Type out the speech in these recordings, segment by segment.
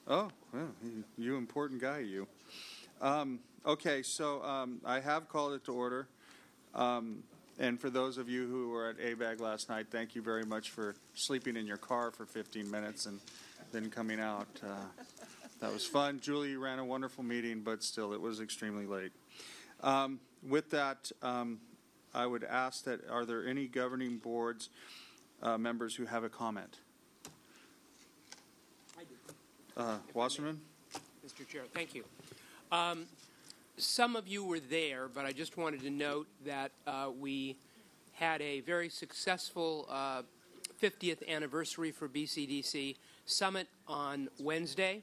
Oh, well, you important guy, you. Okay, so I have called it to order. And for those of you who were at ABAG last night, thank you very much for sleeping in your car for 15 minutes and then coming out. That was fun. Julie ran a wonderful meeting, but still, it was extremely late. With that, I would ask that, are there any governing boards members who have a comment? I do. Wasserman? Mr. Chair, thank you. Some of you were there, but I just wanted to note that we had a very successful 50th anniversary for BCDC Summit on Wednesday.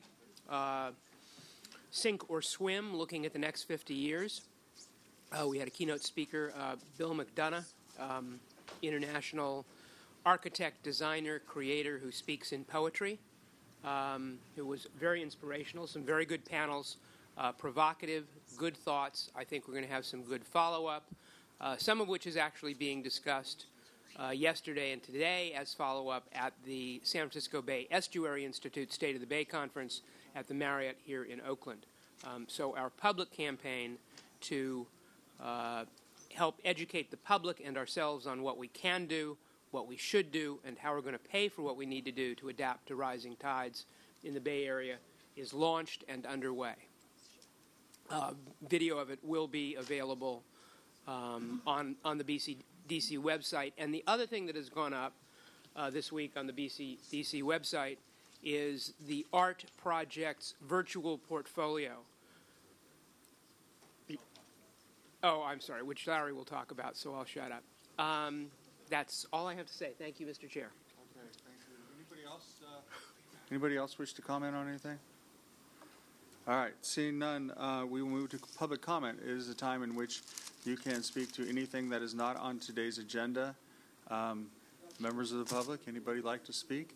Sink or Swim, looking at the next 50 years. We had a keynote speaker, Bill McDonough, international architect, designer, creator who speaks in poetry. It was very inspirational, some very good panels, provocative, good thoughts. I think we're going to have some good follow-up, some of which is actually being discussed yesterday and today as follow-up at the San Francisco Bay Estuary Institute State of the Bay Conference at the Marriott here in Oakland. So our public campaign to help educate the public and ourselves on what we can do, what we should do, and how we're going to pay for what we need to do to adapt to rising tides in the Bay Area is launched and underway. Video of it will be available on the BCDC website. And the other thing that has gone up this week on the BCDC website is the Art Project's virtual portfolio. Oh, I'm sorry, which Larry will talk about, so I'll shut up. That's all I have to say. Thank you, Mr. Chair. Okay, thank you. Anybody else wish to comment on anything? All right, seeing none, we will move to public comment. It is a time in which you can speak to anything that is not on today's agenda. Members of the public, anybody like to speak?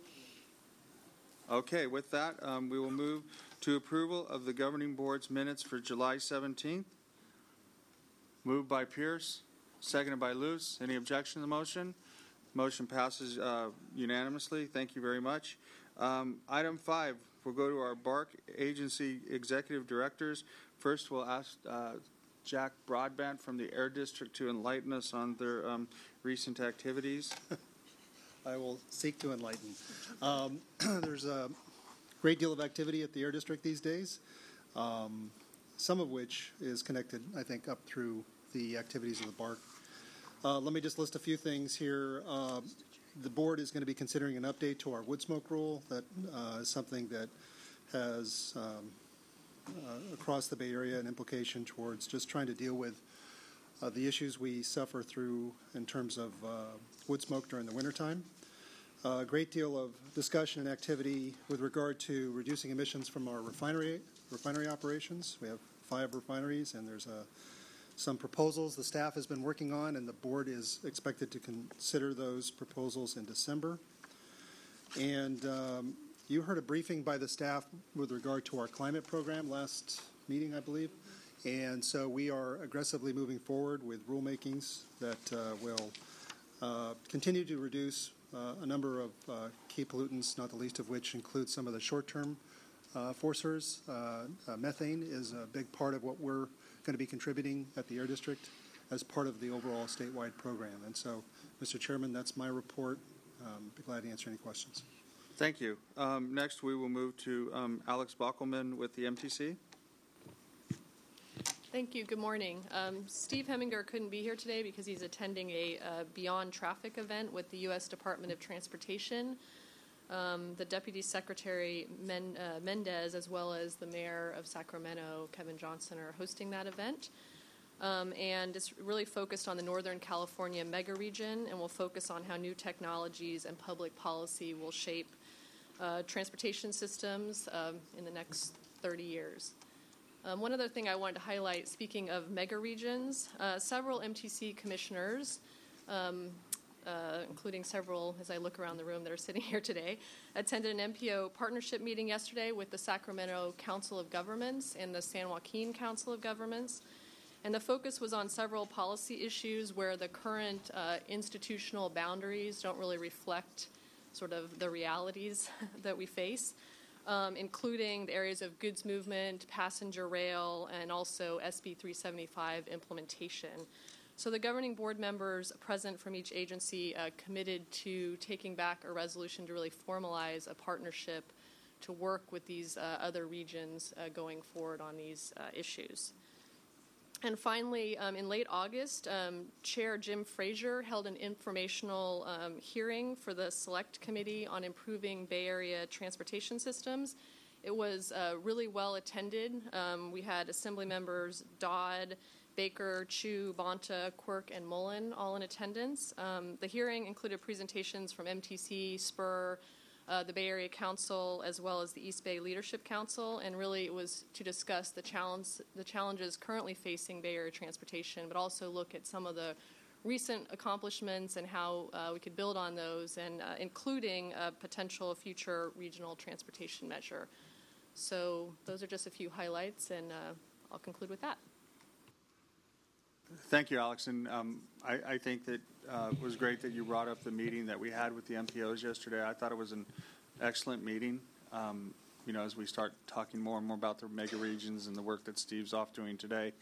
Okay, with that, we will move to approval of the governing board's minutes for July 17th. Moved by Pierce, seconded by Luce. Any objection to the motion? Motion passes unanimously. Thank you very much. Item 5, we'll go to our BARC agency executive directors. First, we'll ask Jack Broadbent from the Air District to enlighten us on their recent activities. I will seek to enlighten. There's a great deal of activity at the Air District these days, some of which is connected, I think, up through the activities of the BARC. Let me just list a few things here. The board is going to be considering an update to our wood smoke rule. That is something that has, across the Bay Area, an implication towards just trying to deal with the issues we suffer through in terms of wood smoke during the wintertime. A great deal of discussion and activity with regard to reducing emissions from our refinery operations. We have 5 refineries, and there's some proposals the staff has been working on, and the board is expected to consider those proposals in December. And you heard a briefing by the staff with regard to our climate program last meeting, I believe. And so we are aggressively moving forward with rulemakings that will continue to reduce a number of key pollutants, not the least of which includes some of the short-term forcers. Methane is a big part of what we're going to be contributing at the Air District as part of the overall statewide program. And so, Mr. Chairman, that's my report. Be glad to answer any questions. Thank you. Next, we will move to Alex Bockelman with the MTC. Thank you. Good morning. Steve Heminger couldn't be here today because he's attending a Beyond Traffic event with the U.S. Department of Transportation. The Deputy Secretary Mendez, as well as the Mayor of Sacramento, Kevin Johnson, are hosting that event. And it's really focused on the Northern California mega region, and will focus on how new technologies and public policy will shape transportation systems in the next 30 years. One other thing I wanted to highlight, speaking of mega regions, several MTC commissioners, including several, as I look around the room that are sitting here today, attended an MPO partnership meeting yesterday with the Sacramento Council of Governments and the San Joaquin Council of Governments. And the focus was on several policy issues where the current institutional boundaries don't really reflect sort of the realities that we face. including the areas of goods movement, passenger rail, and also SB 375 implementation. So the governing board members present from each agency committed to taking back a resolution to really formalize a partnership to work with these other regions going forward on these issues. And finally, in late August, Chair Jim Frazier held an informational hearing for the Select Committee on Improving Bay Area Transportation Systems. It was really well attended. We had Assembly members Dodd, Baker, Chu, Bonta, Quirk, and Mullen all in attendance. The hearing included presentations from MTC, Spur, the Bay Area Council, as well as the East Bay Leadership Council, and really it was to discuss the challenges currently facing Bay Area transportation, but also look at some of the recent accomplishments and how we could build on those, and including a potential future regional transportation measure. So those are just a few highlights, and I'll conclude with that. Thank you, Alex. And I think that it was great that you brought up the meeting that we had with the MPOs yesterday. I thought it was an excellent meeting. As we start talking more and more about the mega regions and the work that Steve's off doing today,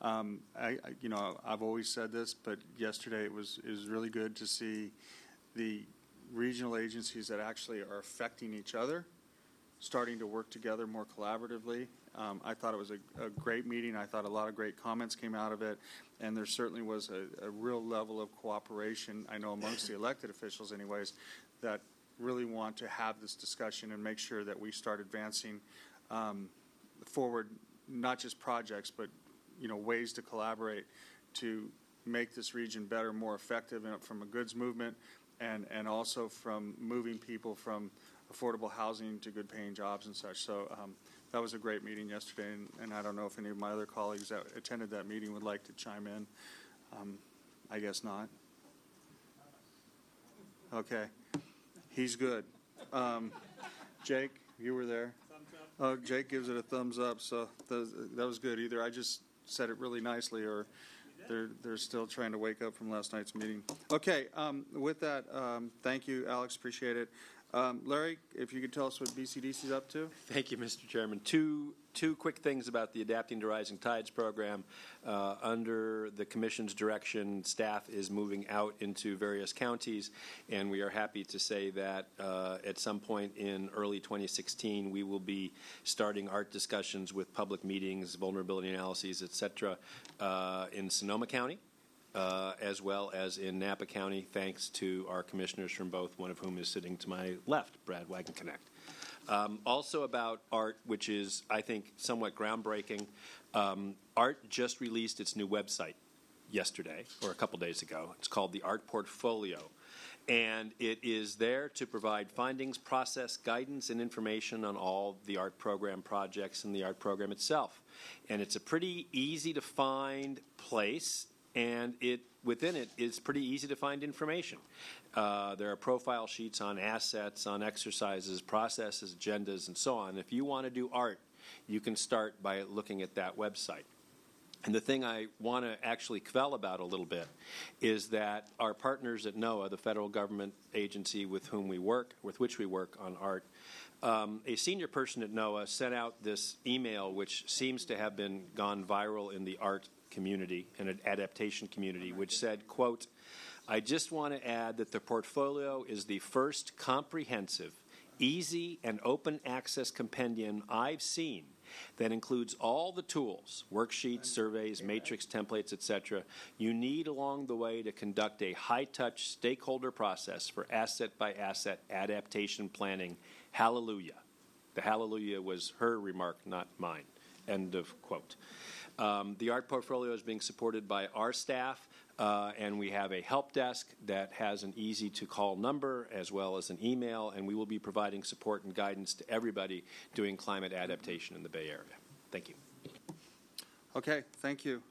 I've always said this, but yesterday it was really good to see the regional agencies that actually are affecting each other starting to work together more collaboratively. I thought it was a great meeting. I thought a lot of great comments came out of it, and there certainly was a real level of cooperation, I know amongst the elected officials anyways, that really want to have this discussion and make sure that we start advancing forward, not just projects, but ways to collaborate to make this region better, more effective from a goods movement, and also from moving people from affordable housing to good paying jobs and such. So that was a great meeting yesterday, and I don't know if any of my other colleagues that attended that meeting would like to chime in. I guess not. Okay. He's good. Jake, you were there? Thumbs up. Oh, Jake gives it a thumbs up, so that was good. Either I just said it really nicely, or they're still trying to wake up from last night's meeting. Okay, with that, thank you, Alex. Appreciate it. Larry, if you could tell us what BCDC is up to. Thank you, Mr. Chairman. Two quick things about the Adapting to Rising Tides program. Under the Commission's direction, staff is moving out into various counties, and we are happy to say that at some point in early 2016, we will be starting ART discussions with public meetings, vulnerability analyses, et cetera, in Sonoma County. As well as in Napa County, thanks to our commissioners from both, one of whom is sitting to my left, Brad Wagenknecht. Also about ART, which is, I think, somewhat groundbreaking. ART just released its new website yesterday, or a couple days ago. It's called the ART Portfolio. And it is there to provide findings, process, guidance, and information on all the ART program projects and the ART program itself. And it's a pretty easy to find place. And within it is pretty easy to find information. There are profile sheets on assets, on exercises, processes, agendas, and so on. If you want to do ART, you can start by looking at that website. And the thing I want to actually quell about a little bit is that our partners at NOAA, the federal government agency with which we work on ART, a senior person at NOAA sent out this email which seems to have gone viral in the ART community and an adaptation community, which said, quote, "I just want to add that the portfolio is the first comprehensive, easy, and open access compendium I've seen that includes all the tools, worksheets, surveys, matrix templates, etc., you need along the way to conduct a high-touch stakeholder process for asset-by-asset adaptation planning. Hallelujah." The hallelujah was her remark, not mine. End of quote. The ART portfolio is being supported by our staff, and we have a help desk that has an easy-to-call number as well as an email, and we will be providing support and guidance to everybody doing climate adaptation in the Bay Area. Thank you. Okay, thank you.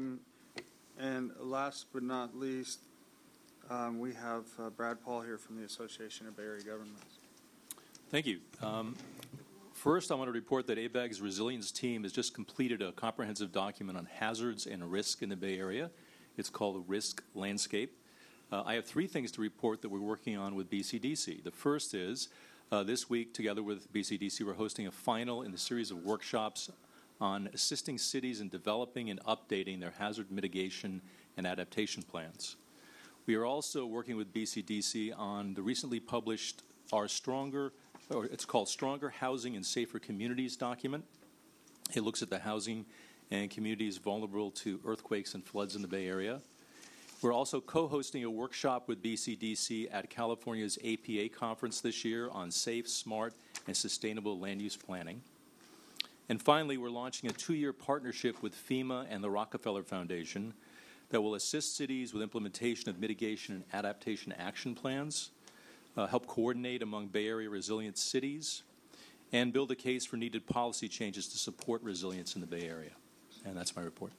And last but not least, we have Brad Paul here from the Association of Bay Area Governments. Thank you. First, I want to report that ABAG's resilience team has just completed a comprehensive document on hazards and risk in the Bay Area. It's called the Risk Landscape. I have three things to report that we're working on with BCDC. The first is This week, together with BCDC, we're hosting a final in the series of workshops on assisting cities in developing and updating their hazard mitigation and adaptation plans. We are also working with BCDC on the recently published it's called Stronger Housing and Safer Communities document. It looks at the housing and communities vulnerable to earthquakes and floods in the Bay Area. We're also co-hosting a workshop with BCDC at California's APA conference this year on safe, smart, and sustainable land use planning. And finally, we're launching a 2-year partnership with FEMA and the Rockefeller Foundation that will assist cities with implementation of mitigation and adaptation action plans, help coordinate among Bay Area resilient cities, and build a case for needed policy changes to support resilience in the Bay Area. And that's my report.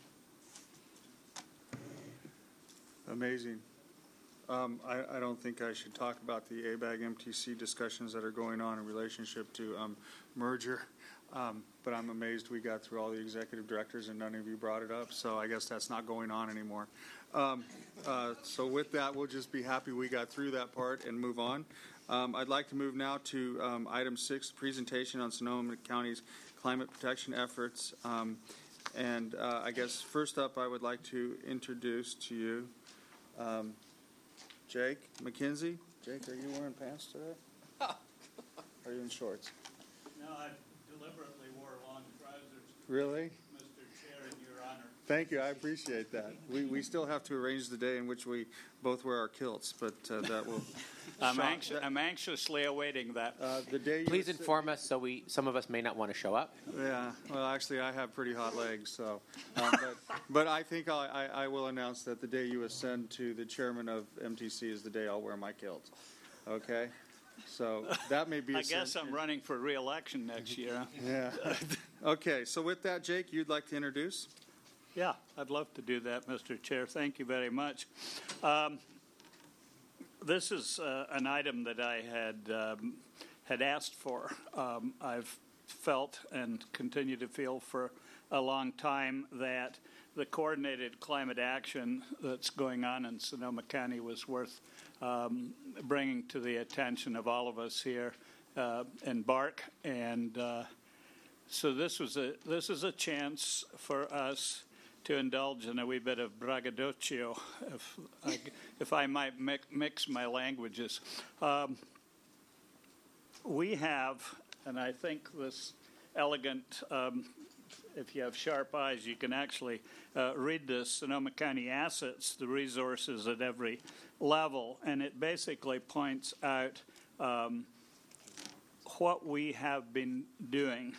Amazing. I don't think I should talk about the ABAG MTC discussions that are going on in relationship to merger, but I'm amazed we got through all the executive directors and none of you brought it up, so I guess that's not going on anymore. So with that, we'll just be happy we got through that part and move on. I'd like to move now to item 6, presentation on Sonoma County's climate protection efforts. And I guess first up, I would like to introduce to you Jake McKenzie. Jake, are you wearing pants today? Are you in shorts? No, I deliberately wore long trousers. Really? Mr. Chair, in your honor. Thank you. I appreciate that. We still have to arrange the day in which we both wear our kilts, but that will. I'm anxiously awaiting that. The day. Please inform us so some of us may not want to show up. Yeah. Well, actually, I have pretty hot legs, so. But I think I will announce that the day you ascend to the chairman of MTC is the day I'll wear my kilt. Okay. So that may be. I guess I'm running for re-election next year. Yeah. Okay. So with that, Jake, you'd like to introduce? Yeah, I'd love to do that, Mr. Chair. Thank you very much. This is an item that I had asked for. I've felt and continue to feel for a long time that the coordinated climate action that's going on in Sonoma County was worth bringing to the attention of all of us here in BARC. And so this is a chance for us to indulge in a wee bit of braggadocio, if I might mix my languages. We have, and I think this elegant, if you have sharp eyes, you can actually read this, Sonoma County Assets, the resources at every level, and it basically points out what we have been doing.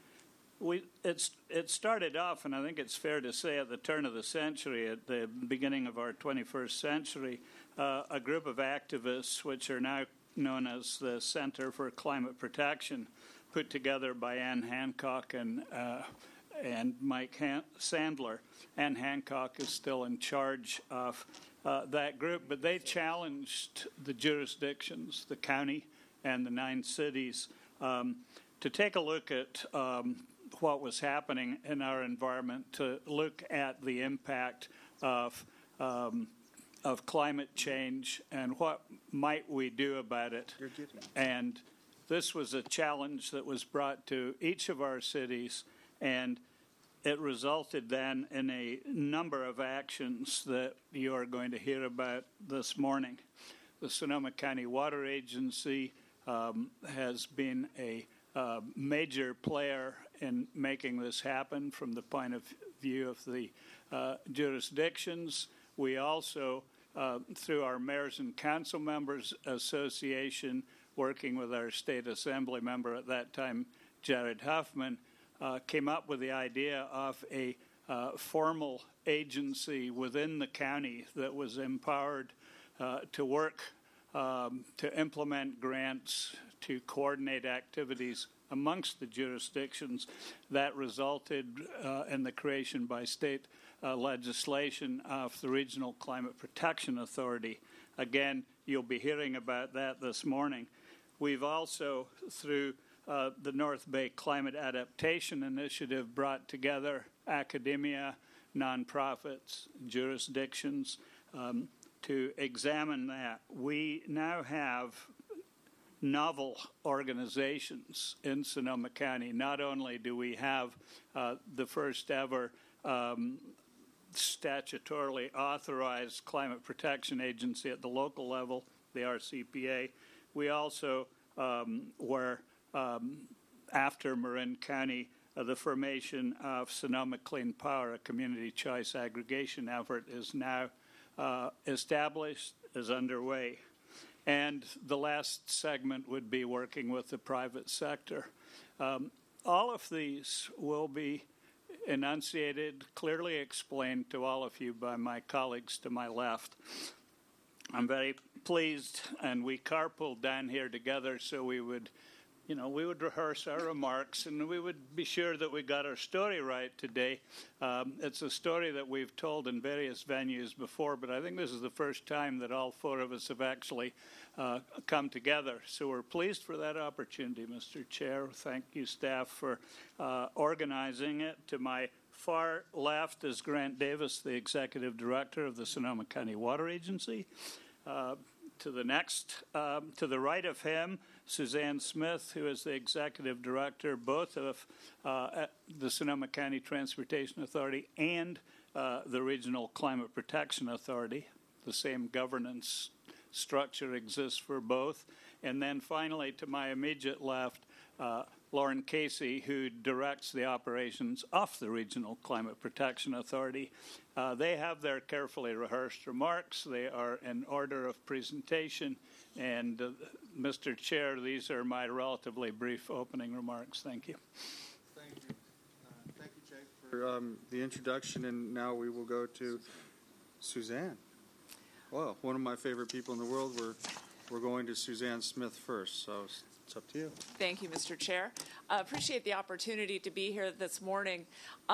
It started off, and I think it's fair to say at the turn of the century, at the beginning of our 21st century, a group of activists, which are now known as the Center for Climate Protection, put together by Ann Hancock and Mike Sandler. Ann Hancock is still in charge of that group, but they challenged the jurisdictions, the county and the 9 cities, to take a look at what was happening in our environment, to look at the impact of climate change and what might we do about it. And this was a challenge that was brought to each of our cities, and it resulted then in a number of actions that you are going to hear about this morning. The Sonoma County Water Agency has been a major player in making this happen from the point of view of the jurisdictions. We also, through our Mayors and Council Members Association, working with our State Assembly member at that time, Jared Huffman, came up with the idea of a formal agency within the county that was empowered to work, to implement grants, to coordinate activities amongst the jurisdictions. That resulted in the creation by state legislation of the Regional Climate Protection Authority. Again, you'll be hearing about that this morning. We've also, through the North Bay Climate Adaptation Initiative, brought together academia, nonprofits, jurisdictions to examine that. We now have novel organizations in Sonoma County. Not only do we have the first ever statutorily authorized climate protection agency at the local level, the RCPA, we also were, after Marin County, the formation of Sonoma Clean Power, a community choice aggregation effort, is now established, is underway. And the last segment would be working with the private sector. All of these will be enunciated, clearly explained to all of you by my colleagues to my left. I'm very pleased, and we carpooled down here together so we would rehearse our remarks and we would be sure that we got our story right today. It's a story that we've told in various venues before, but I think this is the first time that all four of us have actually come together. So we're pleased for that opportunity, Mr. Chair. Thank you, staff, for organizing it. To my far left is Grant Davis, the Executive Director of the Sonoma County Water Agency. To the right of him, Suzanne Smith, who is the Executive Director both of the Sonoma County Transportation Authority and the Regional Climate Protection Authority. The same governance structure exists for both. And then finally, to my immediate left, Lauren Casey, who directs the operations of the Regional Climate Protection Authority. They have their carefully rehearsed remarks. They are in order of presentation. And Mr. Chair, these are my relatively brief opening remarks. Thank you. Thank you. Thank you, Jake, for the introduction. And now we will go to Suzanne. Well, one of my favorite people in the world. We're going to Suzanne Smith first, so it's up to you. Thank you, Mr. Chair. I appreciate the opportunity to be here this morning.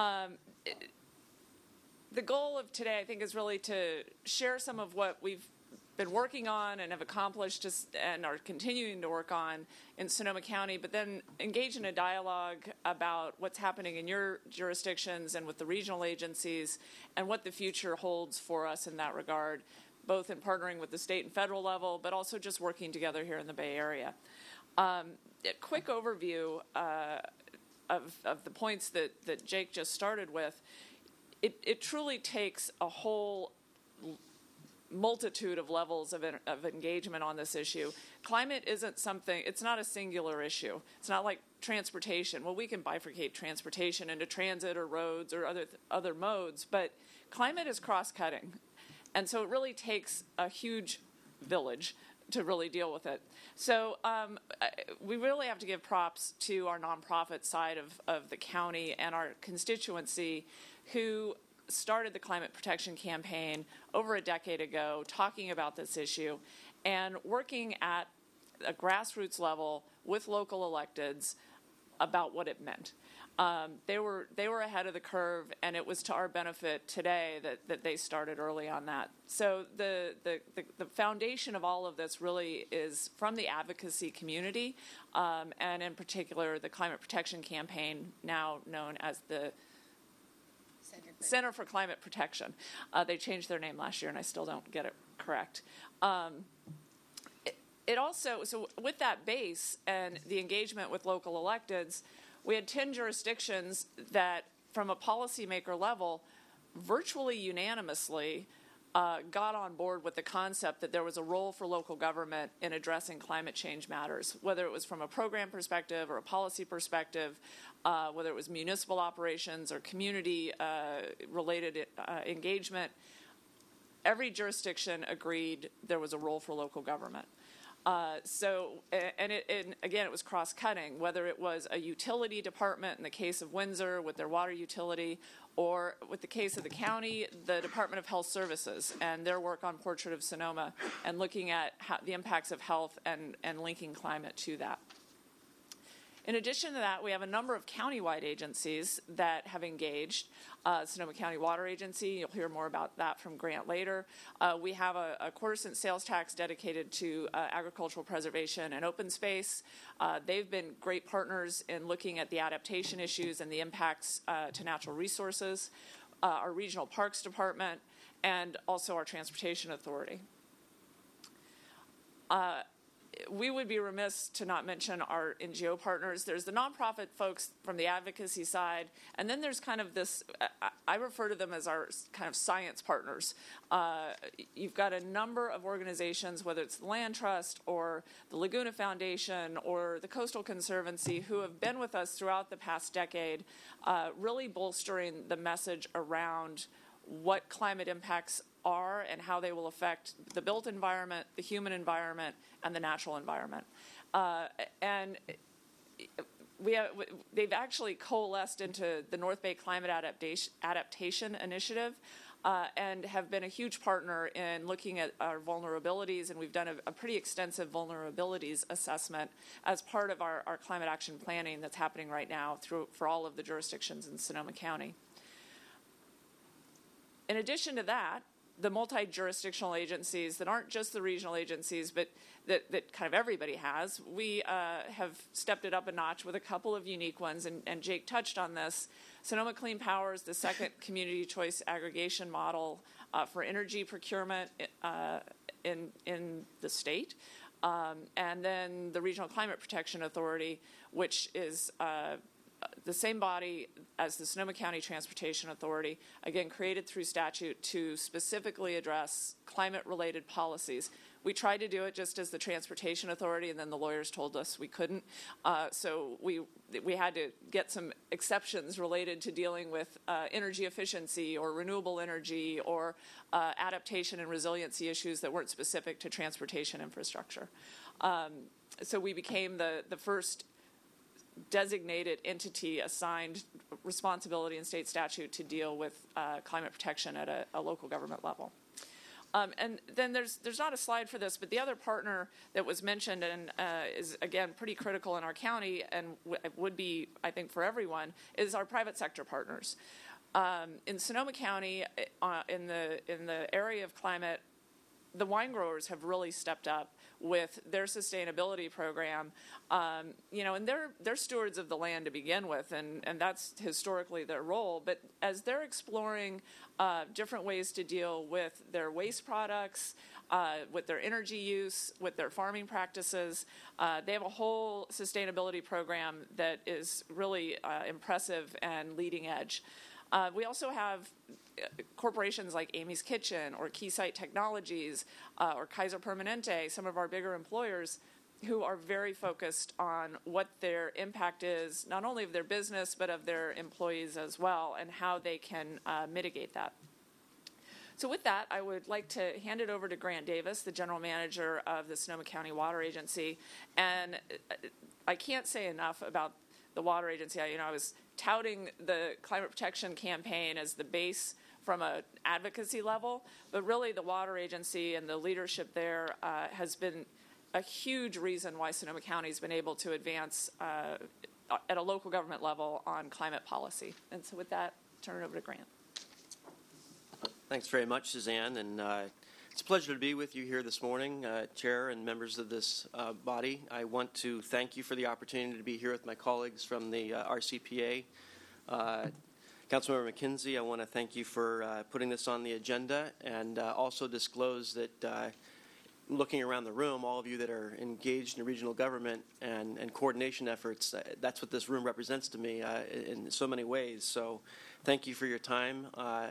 The goal of today, I think, is really to share some of what we've been working on and have accomplished and are continuing to work on in Sonoma County, but then engage in a dialogue about what's happening in your jurisdictions and with the regional agencies and what the future holds for us in that regard, both in partnering with the state and federal level, but also just working together here in the Bay Area. A quick overview of the points that Jake just started with. It truly takes a whole multitude of levels of engagement on this issue. Climate isn't something, it's not a singular issue. It's not like transportation. Well, we can bifurcate transportation into transit or roads or other modes, but climate is cross-cutting. And so it really takes a huge village to really deal with it. So we really have to give props to our nonprofit side of the county and our constituency who started the climate protection campaign over a decade ago, talking about this issue and working at a grassroots level with local electeds about what it meant. They were ahead of the curve, and it was to our benefit today that they started early on that. So the foundation of all of this really is from the advocacy community, and in particular the Climate Protection Campaign, now known as the Center for Climate Protection. They changed their name last year, and I still don't get it correct. It also, so with that base and the engagement with local electeds, we had 10 jurisdictions that, from a policymaker level, virtually unanimously got on board with the concept that there was a role for local government in addressing climate change matters, whether it was from a program perspective or a policy perspective, whether it was municipal operations or community-related engagement. Every jurisdiction agreed there was a role for local government. Again, it was cross-cutting, whether it was a utility department in the case of Windsor with their water utility, or with the case of the county, the Department of Health Services and their work on Portrait of Sonoma and looking at the impacts of health and linking climate to that. In addition to that, we have a number of countywide agencies that have engaged. Sonoma County Water Agency, you'll hear more about that from Grant later. We have a quarter-cent sales tax dedicated to agricultural preservation and open space. They've been great partners in looking at the adaptation issues and the impacts to natural resources. Our Regional Parks Department, and also our Transportation Authority. we would be remiss to not mention our NGO partners. There's the nonprofit folks from the advocacy side, and then there's kind of this, I refer to them as our kind of science partners. You've got a number of organizations, whether it's the Land Trust or the Laguna Foundation or the Coastal Conservancy, who have been with us throughout the past decade, really bolstering the message around what climate impacts are and how they will affect the built environment, the human environment, and the natural environment. And they've actually coalesced into the North Bay Climate Adaptation Initiative and have been a huge partner in looking at our vulnerabilities, and we've done a pretty extensive vulnerabilities assessment as part of our climate action planning that's happening right now for all of the jurisdictions in Sonoma County. In addition to that, the multi-jurisdictional agencies that aren't just the regional agencies, but that kind of everybody has, we have stepped it up a notch with a couple of unique ones, and Jake touched on this. Sonoma Clean Power is the second community choice aggregation model for energy procurement in the state. And then the Regional Climate Protection Authority, which is the same body as the Sonoma County Transportation Authority, again created through statute to specifically address climate-related policies. We tried to do it just as the Transportation Authority, and then the lawyers told us we couldn't. So we had to get some exceptions related to dealing with energy efficiency or renewable energy or adaptation and resiliency issues that weren't specific to transportation infrastructure. So we became the first designated entity assigned responsibility in state statute to deal with climate protection at a local government level. And then there's not a slide for this, but the other partner that was mentioned and is, again, pretty critical in our county and would be, I think, for everyone, is our private sector partners. In Sonoma County, in the area of climate, the wine growers have really stepped up with their sustainability program, and they're stewards of the land to begin with, and that's historically their role. But as they're exploring different ways to deal with their waste products, with their energy use, with their farming practices, they have a whole sustainability program that is really impressive and leading edge. We also have corporations like Amy's Kitchen or Keysight Technologies or Kaiser Permanente, some of our bigger employers, who are very focused on what their impact is, not only of their business, but of their employees as well, and how they can mitigate that. So with that, I would like to hand it over to Grant Davis, the General Manager of the Sonoma County Water Agency. And I can't say enough about the Water Agency. I was touting the climate protection campaign as the base from an advocacy level, but really the Water Agency and the leadership there has been a huge reason why Sonoma County has been able to advance at a local government level on climate policy. And so with that, turn it over to Grant. Thanks very much, Suzanne, and it's a pleasure to be with you here this morning, Chair and members of this body. I want to thank you for the opportunity to be here with my colleagues from the RCPA. Councilmember McKenzie, I want to thank you for putting this on the agenda, and also disclose that looking around the room, all of you that are engaged in regional government and coordination efforts, that's what this room represents to me in so many ways. So thank you for your time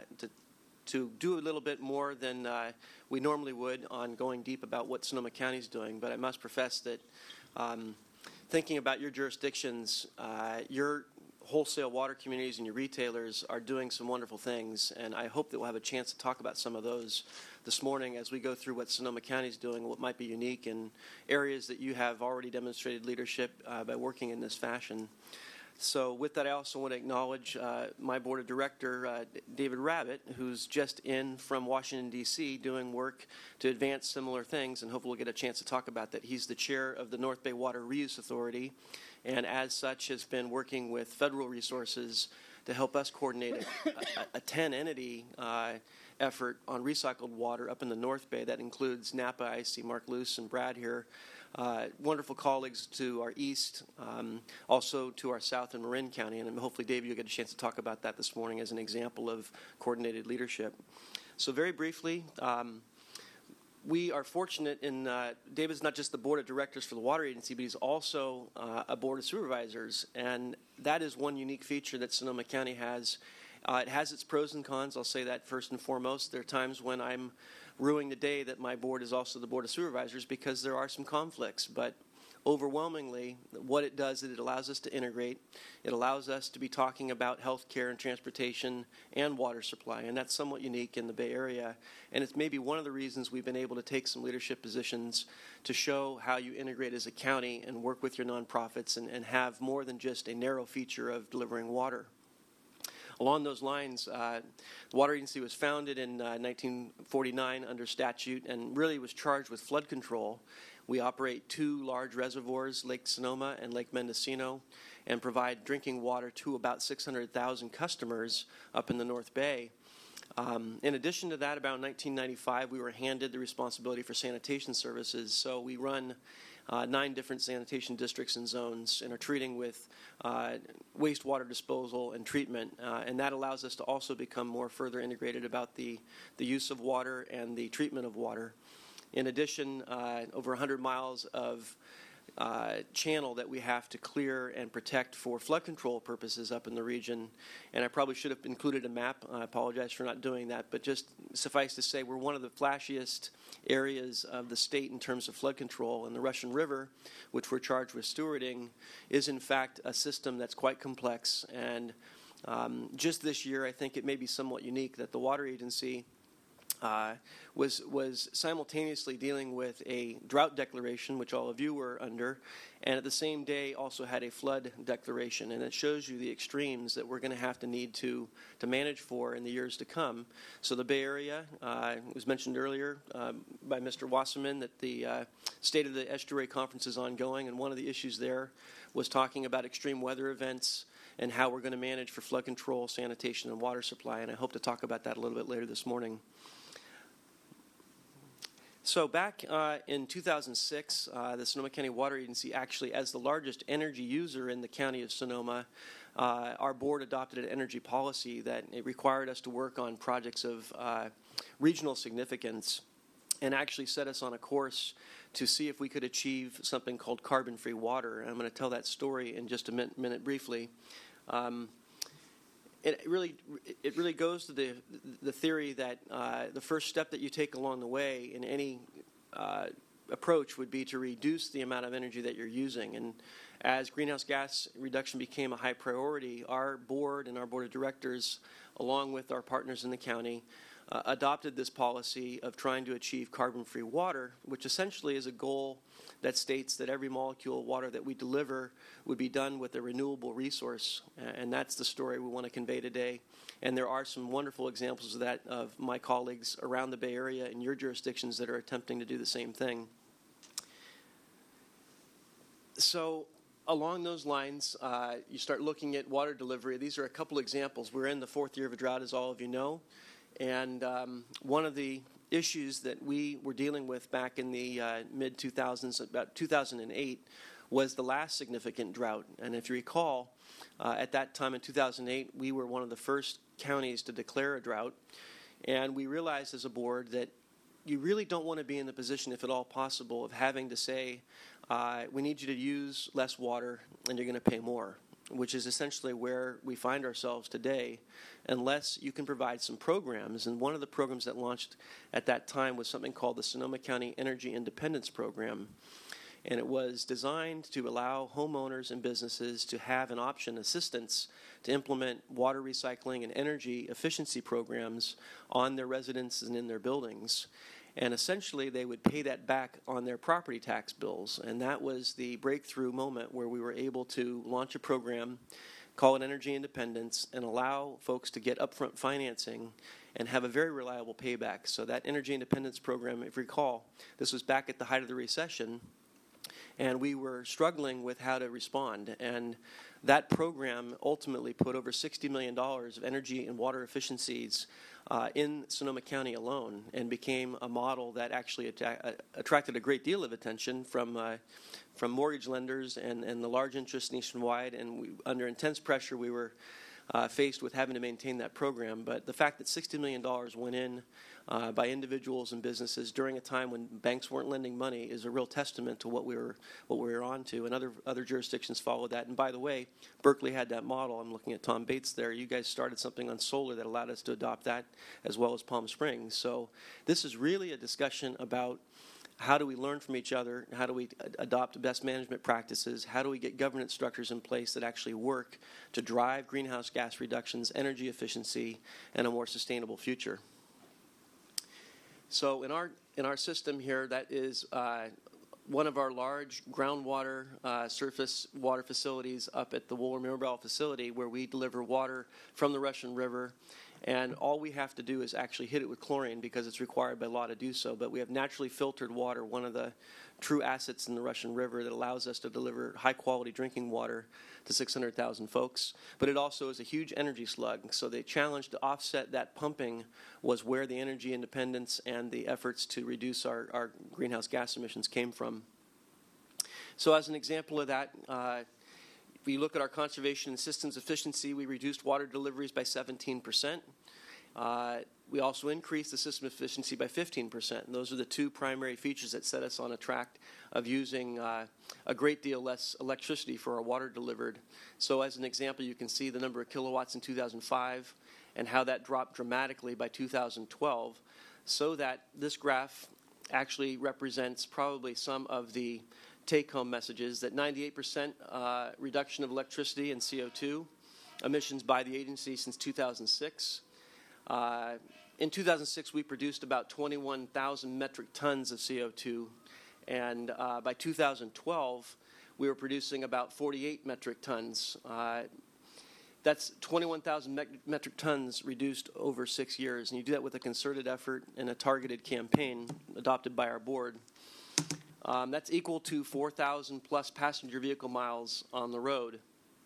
to do a little bit more than we normally would on going deep about what Sonoma County is doing. But I must profess that thinking about your jurisdictions, your wholesale water communities and your retailers are doing some wonderful things, and I hope that we'll have a chance to talk about some of those this morning as we go through what Sonoma County is doing, what might be unique in areas that you have already demonstrated leadership by working in this fashion. So with that, I also want to acknowledge my board of director, David Rabbit, who's just in from Washington, D.C., doing work to advance similar things, and hopefully we'll get a chance to talk about that. He's the chair of the North Bay Water Reuse Authority, and as such has been working with federal resources to help us coordinate a 10-entity effort on recycled water up in the North Bay. That includes Napa. I see Mark Luce and Brad here. Wonderful colleagues to our east, also to our south in Marin County, and hopefully, David, you'll get a chance to talk about that this morning as an example of coordinated leadership. So very briefly, we are fortunate in David's not just the board of directors for the water agency, but he's also a board of supervisors, and that is one unique feature that Sonoma County has. It has its pros and cons. I'll say that first and foremost. There are times when I'm ruining the day that my board is also the board of supervisors because there are some conflicts, but overwhelmingly, what it does is it allows us to integrate. It allows us to be talking about health care and transportation and water supply, and that's somewhat unique in the Bay Area. And it's maybe one of the reasons we've been able to take some leadership positions to show how you integrate as a county and work with your nonprofits and have more than just a narrow feature of delivering water. Along those lines, the Water Agency was founded in 1949 under statute and really was charged with flood control. We operate 2 large reservoirs, Lake Sonoma and Lake Mendocino, and provide drinking water to about 600,000 customers up in the North Bay. In addition to that, about 1995, we were handed the responsibility for sanitation services. So we run 9 different sanitation districts and zones and are treating with wastewater disposal and treatment. And that allows us to also become more further integrated about the use of water and the treatment of water. In addition, over 100 miles of channel that we have to clear and protect for flood control purposes up in the region. And I probably should have included a map. I apologize for not doing that. But just suffice to say, we're one of the flashiest areas of the state in terms of flood control. And the Russian River, which we're charged with stewarding, is in fact a system that's quite complex. And just this year, I think it may be somewhat unique that the Water Agency was simultaneously dealing with a drought declaration, which all of you were under, and at the same day also had a flood declaration. And it shows you the extremes that we're going to have to need to manage for in the years to come. So the Bay Area, it was mentioned earlier by Mr. Wasserman that the State of the Estuary Conference is ongoing, and one of the issues there was talking about extreme weather events and how we're going to manage for flood control, sanitation, and water supply. And I hope to talk about that a little bit later this morning. So back in 2006, the Sonoma County Water Agency actually, as the largest energy user in the county of Sonoma, our board adopted an energy policy that it required us to work on projects of regional significance and actually set us on a course to see if we could achieve something called carbon-free water. And I'm going to tell that story in just a minute briefly. It really goes to the theory that the first step that you take along the way in any approach would be to reduce the amount of energy that you're using. And as greenhouse gas reduction became a high priority, our board and our board of directors, along with our partners in the county, adopted this policy of trying to achieve carbon-free water, which essentially is a goal that states that every molecule of water that we deliver would be done with a renewable resource. And that's the story we want to convey today. And there are some wonderful examples of that of my colleagues around the Bay Area and your jurisdictions that are attempting to do the same thing. So along those lines, you start looking at water delivery. These are a couple examples. We're in the 4th year of a drought, as all of you know. And one of the issues that we were dealing with back in the mid-2000s, about 2008, was the last significant drought. And if you recall, at that time in 2008, we were one of the first counties to declare a drought. And we realized as a board that you really don't want to be in the position, if at all possible, of having to say, we need you to use less water and you're going to pay more, which is essentially where we find ourselves today, unless you can provide some programs. And one of the programs that launched at that time was something called the Sonoma County Energy Independence Program. And it was designed to allow homeowners and businesses to have an option, assistance, to implement water recycling and energy efficiency programs on their residences and in their buildings. And essentially, they would pay that back on their property tax bills. And that was the breakthrough moment where we were able to launch a program, call it Energy Independence, and allow folks to get upfront financing and have a very reliable payback. So that Energy Independence program, if you recall, this was back at the height of the recession, and we were struggling with how to respond. And that program ultimately put over $60 million of energy and water efficiencies in Sonoma County alone, and became a model that actually attracted a great deal of attention from mortgage lenders and the large interest nationwide. And under intense pressure, we were faced with having to maintain that program. But the fact that $60 million went in by individuals and businesses during a time when banks weren't lending money is a real testament to what we were on to. And other jurisdictions followed that. And by the way, Berkeley had that model. I'm looking at Tom Bates there. You guys started something on solar that allowed us to adopt that, as well as Palm Springs. So this is really a discussion about how do we learn from each other? How do we adopt best management practices? How do we get governance structures in place that actually work to drive greenhouse gas reductions, energy efficiency, and a more sustainable future? So in our system here, that is one of our large groundwater surface water facilities up at the Wooler-Mirabel facility, where we deliver water from the Russian River. And all we have to do is actually hit it with chlorine because it's required by law to do so. But we have naturally filtered water, one of the true assets in the Russian River that allows us to deliver high-quality drinking water to 600,000 folks. But it also is a huge energy slug. So the challenge to offset that pumping was where the energy independence and the efforts to reduce our greenhouse gas emissions came from. So as an example of that, if we look at our conservation and systems efficiency, we reduced water deliveries by 17%. We also increased the system efficiency by 15%. And those are the two primary features that set us on a track of using a great deal less electricity for our water delivered. So as an example, you can see the number of kilowatts in 2005 and how that dropped dramatically by 2012, so that this graph actually represents probably some of the take-home messages, that 98% reduction of electricity and CO2 emissions by the agency since 2006. In 2006, we produced about 21,000 metric tons of CO2, and by 2012, we were producing about 48 metric tons. That's 21,000 metric tons reduced over 6 years, and you do that with a concerted effort and a targeted campaign adopted by our board. That's equal to 4,000 plus passenger vehicle miles on the road.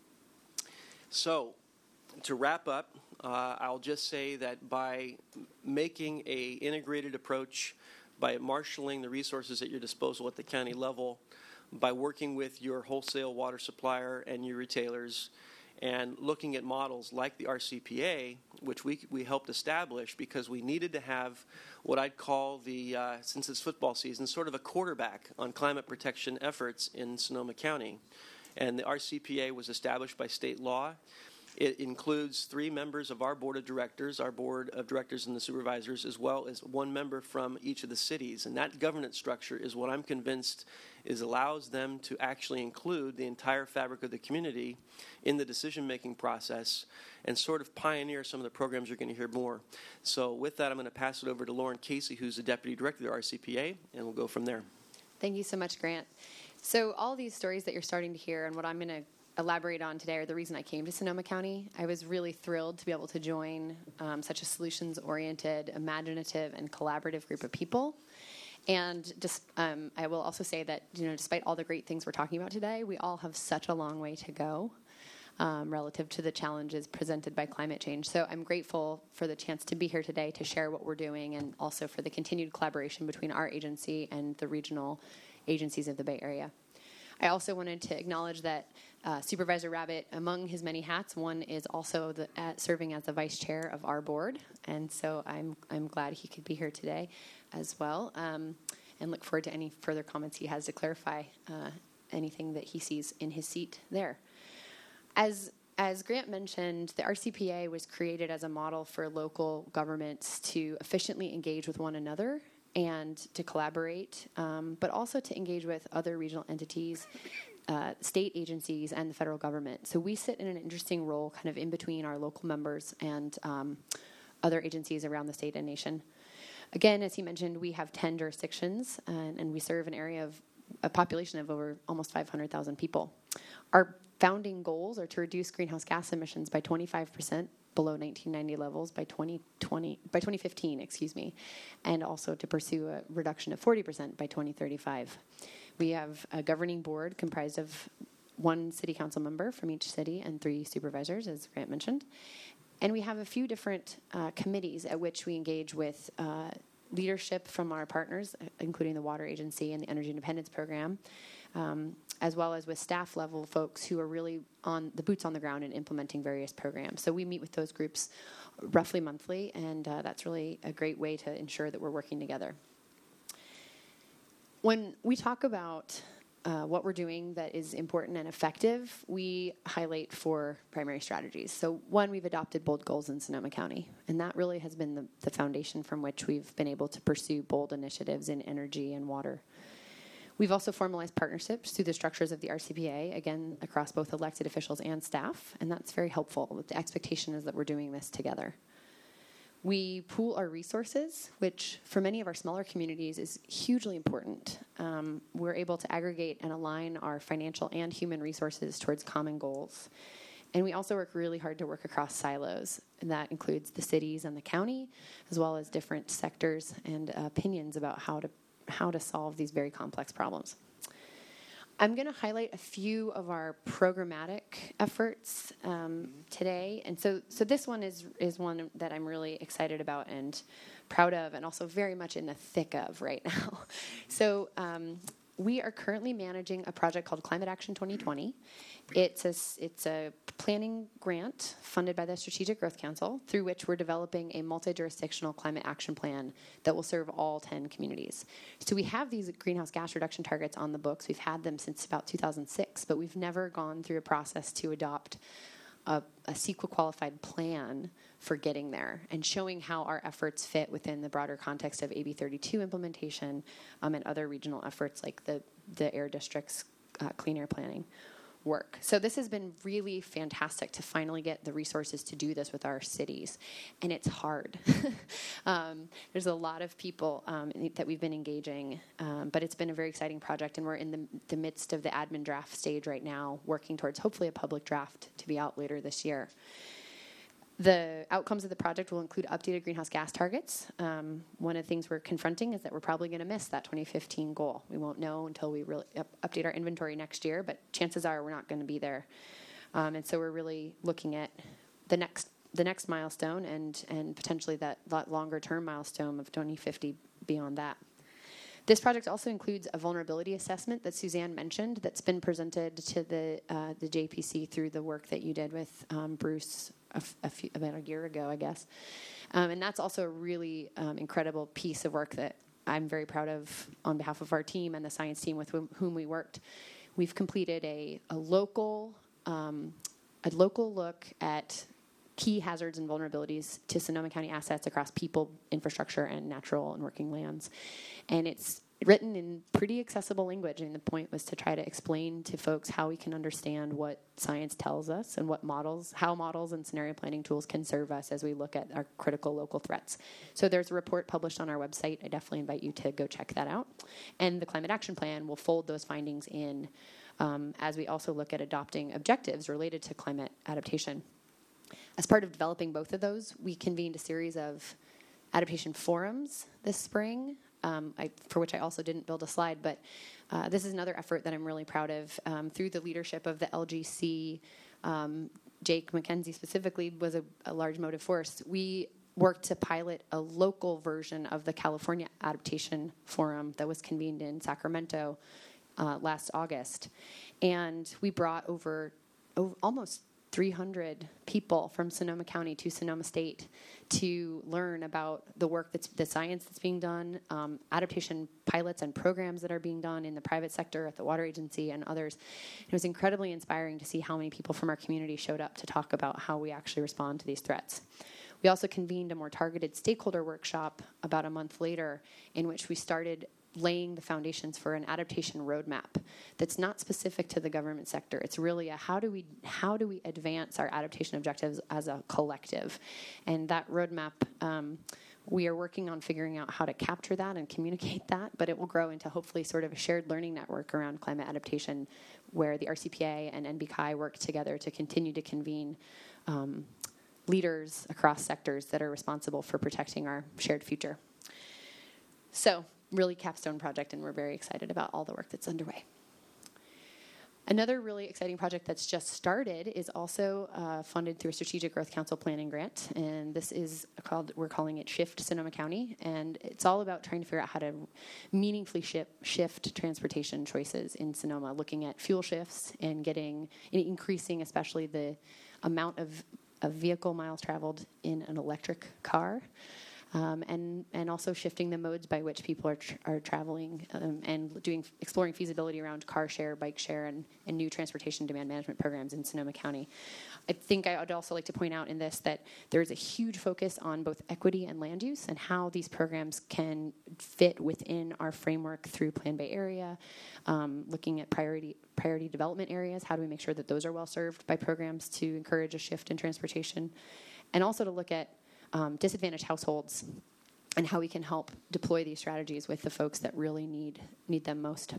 So, to wrap up, I'll just say that by making an integrated approach, by marshaling the resources at your disposal at the county level, by working with your wholesale water supplier and your retailers, and looking at models like the RCPA, which we helped establish because we needed to have what I'd call the, since it's football season, sort of a quarterback on climate protection efforts in Sonoma County. And the RCPA was established by state law. It includes 3 members of our board of directors and the supervisors, as well as 1 member from each of the cities. And that governance structure is what I'm convinced allows them to actually include the entire fabric of the community in the decision-making process and sort of pioneer some of the programs you're going to hear more. So with that, I'm going to pass it over to Lauren Casey, who's the Deputy Director of the RCPA, and we'll go from there. Thank you so much, Grant. So all these stories that you're starting to hear and what I'm going to elaborate on today are the reason I came to Sonoma County. I was really thrilled to be able to join such a solutions-oriented, imaginative, and collaborative group of people. And just, I will also say that, despite all the great things we're talking about today, we all have such a long way to go relative to the challenges presented by climate change. So I'm grateful for the chance to be here today to share what we're doing, and also for the continued collaboration between our agency and the regional agencies of the Bay Area. I also wanted to acknowledge that Supervisor Rabbit, among his many hats, one is also serving as the vice chair of our board, and so I'm glad he could be here today as well, and look forward to any further comments he has to clarify anything that he sees in his seat there. As Grant mentioned, the RCPA was created as a model for local governments to efficiently engage with one another and to collaborate, but also to engage with other regional entities, state agencies, and the federal government. So we sit in an interesting role kind of in between our local members and other agencies around the state and nation. Again, as he mentioned, we have 10 jurisdictions, and we serve an area of a population of over almost 500,000 people. Our founding goals are to reduce greenhouse gas emissions by 25% below 1990 levels by 2015, and also to pursue a reduction of 40% by 2035. We have a governing board comprised of 1 city council member from each city and 3 supervisors, as Grant mentioned. And we have a few different committees at which we engage with leadership from our partners, including the Water Agency and the Energy Independence Program, as well as with staff level folks who are really on the boots on the ground and implementing various programs. So we meet with those groups roughly monthly, and that's really a great way to ensure that we're working together. When we talk about what we're doing that is important and effective, we highlight 4 primary strategies. So one, we've adopted bold goals in Sonoma County, and that really has been the foundation from which we've been able to pursue bold initiatives in energy and water. We've also formalized partnerships through the structures of the RCPA, again, across both elected officials and staff, and that's very helpful. The expectation is that we're doing this together. We pool our resources, which for many of our smaller communities is hugely important. We're able to aggregate and align our financial and human resources towards common goals. And we also work really hard to work across silos, and that includes the cities and the county, as well as different sectors and opinions about how to solve these very complex problems. I'm going to highlight a few of our programmatic efforts today. And so this one is one that I'm really excited about and proud of, and also very much in the thick of right now. So we are currently managing a project called Climate Action 2020. It's a planning grant funded by the Strategic Growth Council, through which we're developing a multi-jurisdictional climate action plan that will serve all 10 communities. So we have these greenhouse gas reduction targets on the books. We've had them since about 2006, but we've never gone through a process to adopt a CEQA qualified plan for getting there and showing how our efforts fit within the broader context of AB 32 implementation and other regional efforts like the Air District's clean air planning work. So this has been really fantastic to finally get the resources to do this with our cities, and it's hard. There's a lot of people that we've been engaging, but it's been a very exciting project, and we're in the midst of the admin draft stage right now, working towards hopefully a public draft to be out later this year. The outcomes of the project will include updated greenhouse gas targets. One of the things we're confronting is that we're probably going to miss that 2015 goal. We won't know until we really update our inventory next year, but chances are we're not going to be there. And so we're really looking at the next milestone and potentially that longer term milestone of 2050 beyond that. This project also includes a vulnerability assessment that Suzanne mentioned that's been presented to the JPC through the work that you did with Bruce about a year ago, I guess. And that's also a really incredible piece of work that I'm very proud of on behalf of our team and the science team with whom we worked. We've completed a local look at key hazards and vulnerabilities to Sonoma County assets across people, infrastructure, and natural and working lands. And it's written in pretty accessible language, and the point was to try to explain to folks how we can understand what science tells us and how models and scenario planning tools can serve us as we look at our critical local threats. So there's a report published on our website. I definitely invite you to go check that out. And the Climate Action Plan will fold those findings in as we also look at adopting objectives related to climate adaptation. As part of developing both of those, we convened a series of adaptation forums this spring, for which I also didn't build a slide, but this is another effort that I'm really proud of. Through the leadership of the LGC, Jake McKenzie specifically was a large motive force. We worked to pilot a local version of the California Adaptation Forum that was convened in Sacramento last August. And we brought over almost 300 people from Sonoma County to Sonoma State to learn about the work the science that's being done, adaptation pilots and programs that are being done in the private sector at the Water Agency and others. It was incredibly inspiring to see how many people from our community showed up to talk about how we actually respond to these threats. We also convened a more targeted stakeholder workshop about a month later in which we started laying the foundations for an adaptation roadmap that's not specific to the government sector. It's really a how do we advance our adaptation objectives as a collective? And that roadmap, we are working on figuring out how to capture that and communicate that, but it will grow into hopefully sort of a shared learning network around climate adaptation where the RCPA and NBCI work together to continue to convene leaders across sectors that are responsible for protecting our shared future. So, really capstone project, and we're very excited about all the work that's underway. Another really exciting project that's just started is also funded through a Strategic Growth Council planning grant, and this is we're calling it Shift Sonoma County, and it's all about trying to figure out how to meaningfully shift transportation choices in Sonoma, looking at fuel shifts and increasing especially the amount of vehicle miles traveled in an electric car. And also shifting the modes by which people are traveling and exploring feasibility around car share, bike share, and new transportation demand management programs in Sonoma County. I think I would also like to point out in this that there is a huge focus on both equity and land use and how these programs can fit within our framework through Plan Bay Area, looking at priority development areas. How do we make sure that those are well served by programs to encourage a shift in transportation, and also to look at disadvantaged households and how we can help deploy these strategies with the folks that really need them most.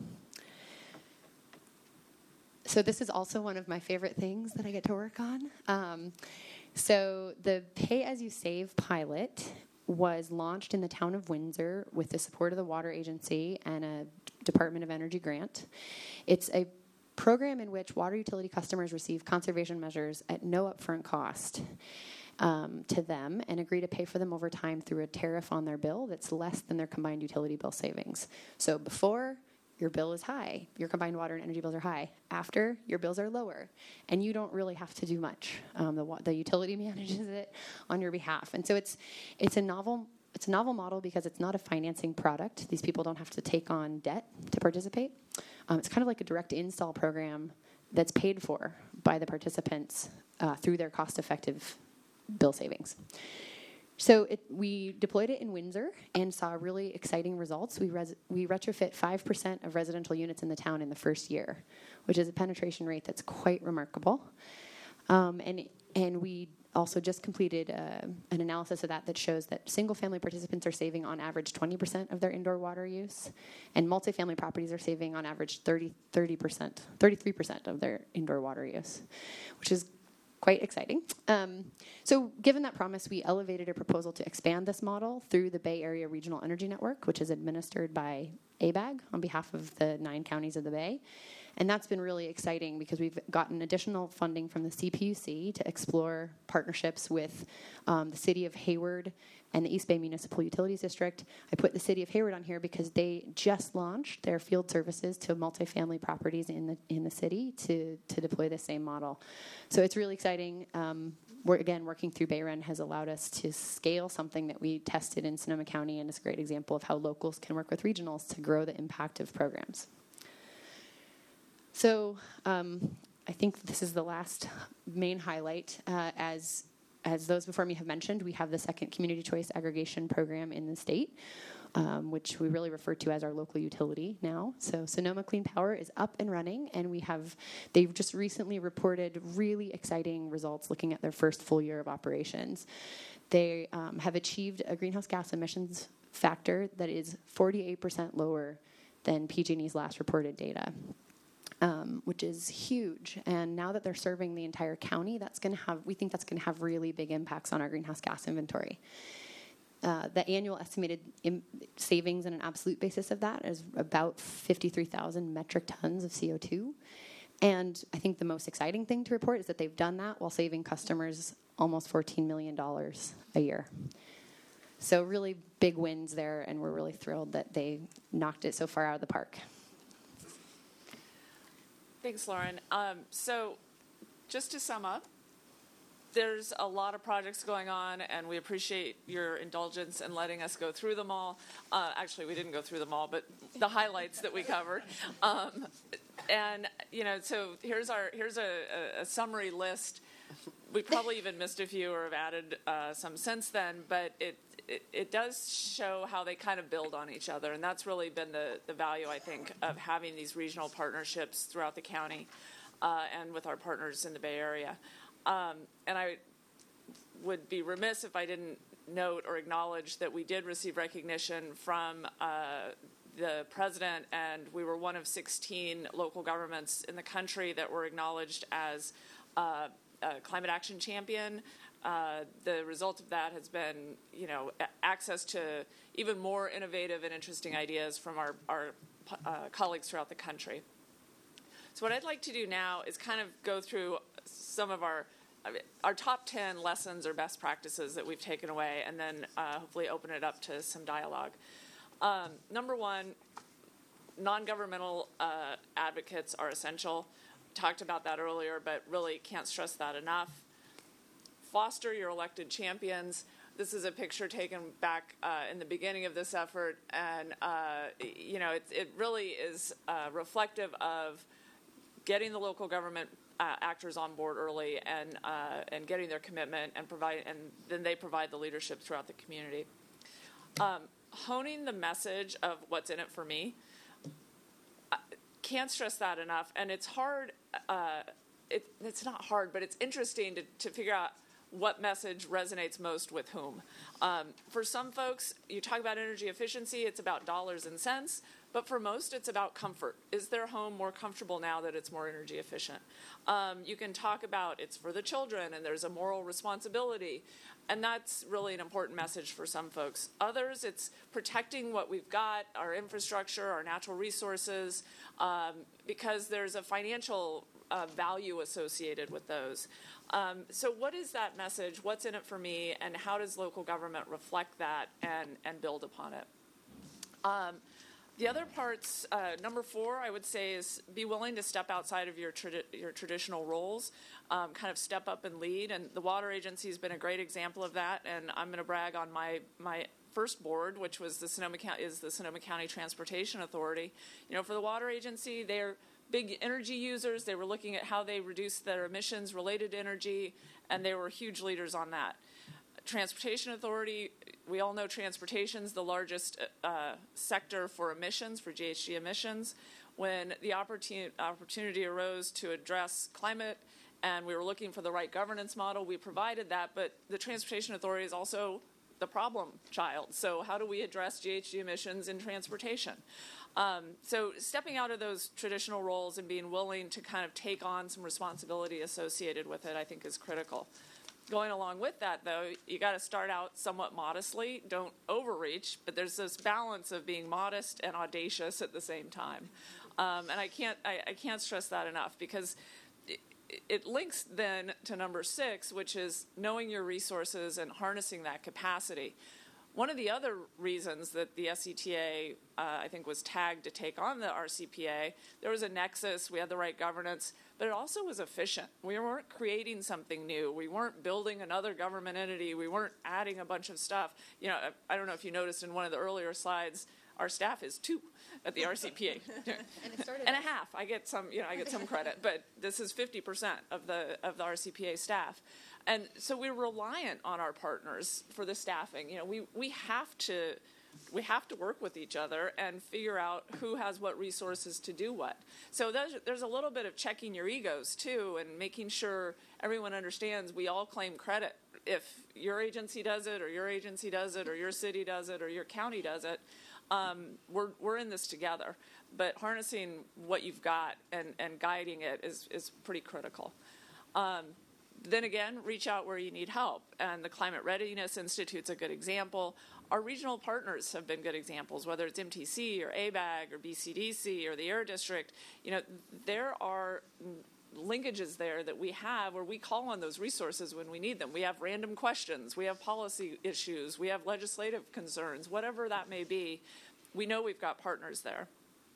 So this is also one of my favorite things that I get to work on. So the Pay As You Save pilot was launched in the town of Windsor with the support of the Water Agency and a Department of Energy grant. It's a program in which water utility customers receive conservation measures at no upfront cost to them and agree to pay for them over time through a tariff on their bill that's less than their combined utility bill savings. So before, your bill is high. Your combined water and energy bills are high. After, your bills are lower. And you don't really have to do much. The utility manages it on your behalf. And so it's a novel model because it's not a financing product. These people don't have to take on debt to participate. It's kind of like a direct install program that's paid for by the participants through their cost-effective bill savings. So we deployed it in Windsor and saw really exciting results. We retrofit 5% of residential units in the town in the first year, which is a penetration rate that's quite remarkable. And we also just completed an analysis of that shows that single-family participants are saving on average 20% of their indoor water use, and multifamily properties are saving on average 33% of their indoor water use, which is quite exciting. So given that promise, we elevated a proposal to expand this model through the Bay Area Regional Energy Network, which is administered by ABAG on behalf of the 9 counties of the Bay. And that's been really exciting because we've gotten additional funding from the CPUC to explore partnerships with the City of Hayward and the East Bay Municipal Utilities District. I put the City of Hayward on here because they just launched their field services to multifamily properties in the city to deploy the same model. So it's really exciting. We're, again, working through BayREN has allowed us to scale something that we tested in Sonoma County, and it's a great example of how locals can work with regionals to grow the impact of programs. So I think this is the last main highlight. As those before me have mentioned, we have the second community choice aggregation program in the state, which we really refer to as our local utility now. So Sonoma Clean Power is up and running, and they've just recently reported really exciting results looking at their first full year of operations. They have achieved a greenhouse gas emissions factor that is 48% lower than PG&E's last reported data. Which is huge. And now that they're serving the entire county, we think that's going to have really big impacts on our greenhouse gas inventory. The annual estimated savings on an absolute basis of that is about 53,000 metric tons of CO2. And I think the most exciting thing to report is that they've done that while saving customers almost $14 million a year. So really big wins there, and we're really thrilled that they knocked it so far out of the park. Thanks, Lauren. So just to sum up, there's a lot of projects going on, and we appreciate your indulgence in letting us go through them all. Actually, we didn't go through them all, but the highlights that we covered. And, so here's a summary list. We probably even missed a few or have added some since then, but it does show how they kind of build on each other, and that's really been the value, I think, of having these regional partnerships throughout the county and with our partners in the Bay Area. And I would be remiss if I didn't note or acknowledge that we did receive recognition from the president, and we were one of 16 local governments in the country that were acknowledged as Climate Action Champion. The result of that has been, access to even more innovative and interesting ideas from our colleagues throughout the country. So what I'd like to do now is kind of go through some of our top 10 lessons or best practices that we've taken away, and then hopefully open it up to some dialogue. Number one, non-governmental advocates are essential. Talked about that earlier, but really can't stress that enough. Foster your elected champions. This is a picture taken back in the beginning of this effort, and it really is reflective of getting the local government actors on board early and getting their commitment and then they provide the leadership throughout the community. Honing the message of what's in it for me. Can't stress that enough, and it's hard. It's not hard, but it's interesting to figure out what message resonates most with whom. For some folks, you talk about energy efficiency, it's about dollars and cents, but for most, it's about comfort. Is their home more comfortable now that it's more energy efficient? You can talk about it's for the children, and there's a moral responsibility, and that's really an important message for some folks. Others, it's protecting what we've got, our infrastructure, our natural resources, because there's a financial value associated with those. So what is that message? What's in it for me? And how does local government reflect that and build upon it? The other parts, number 4, I would say, is be willing to step outside of your traditional roles, kind of step up and lead. And the Water Agency has been a great example of that. And I'm going to brag on my first board, which was the Sonoma County Transportation Authority. For the Water Agency, they're big energy users. They were looking at how they reduced their emissions related to energy, and they were huge leaders on that. Transportation Authority, we all know transportation's the largest sector for emissions, for GHG emissions. When the opportunity arose to address climate and we were looking for the right governance model, we provided that, but the Transportation Authority is also the problem child. So how do we address GHG emissions in transportation? So stepping out of those traditional roles and being willing to kind of take on some responsibility associated with it, I think, is critical. Going along with that, though, you got to start out somewhat modestly. Don't overreach, but there's this balance of being modest and audacious at the same time. And I can't stress that enough, because it links then to number 6, which is knowing your resources and harnessing that capacity. One of the other reasons that the SCTA, I think, was tagged to take on the RCPA, there was a nexus, we had the right governance, but it also was efficient. We weren't creating something new. We weren't building another government entity. We weren't adding a bunch of stuff. I don't know if you noticed in one of the earlier slides, our staff is 2 at the RCPA. and a half. I get some credit, but this is 50% of the RCPA staff. And so we're reliant on our partners for the staffing. We have to work with each other and figure out who has what resources to do what. So there's a little bit of checking your egos too, and making sure everyone understands we all claim credit. If your agency does it, or your agency does it, or your city does it, or your county does it, we're in this together. But harnessing what you've got and guiding it is pretty critical. Then again, reach out where you need help. And the Climate Readiness Institute's a good example. Our regional partners have been good examples, whether it's MTC or ABAG or BCDC or the Air District. There are linkages there that we have where we call on those resources when we need them. We have random questions. We have policy issues. We have legislative concerns. Whatever that may be, we know we've got partners there.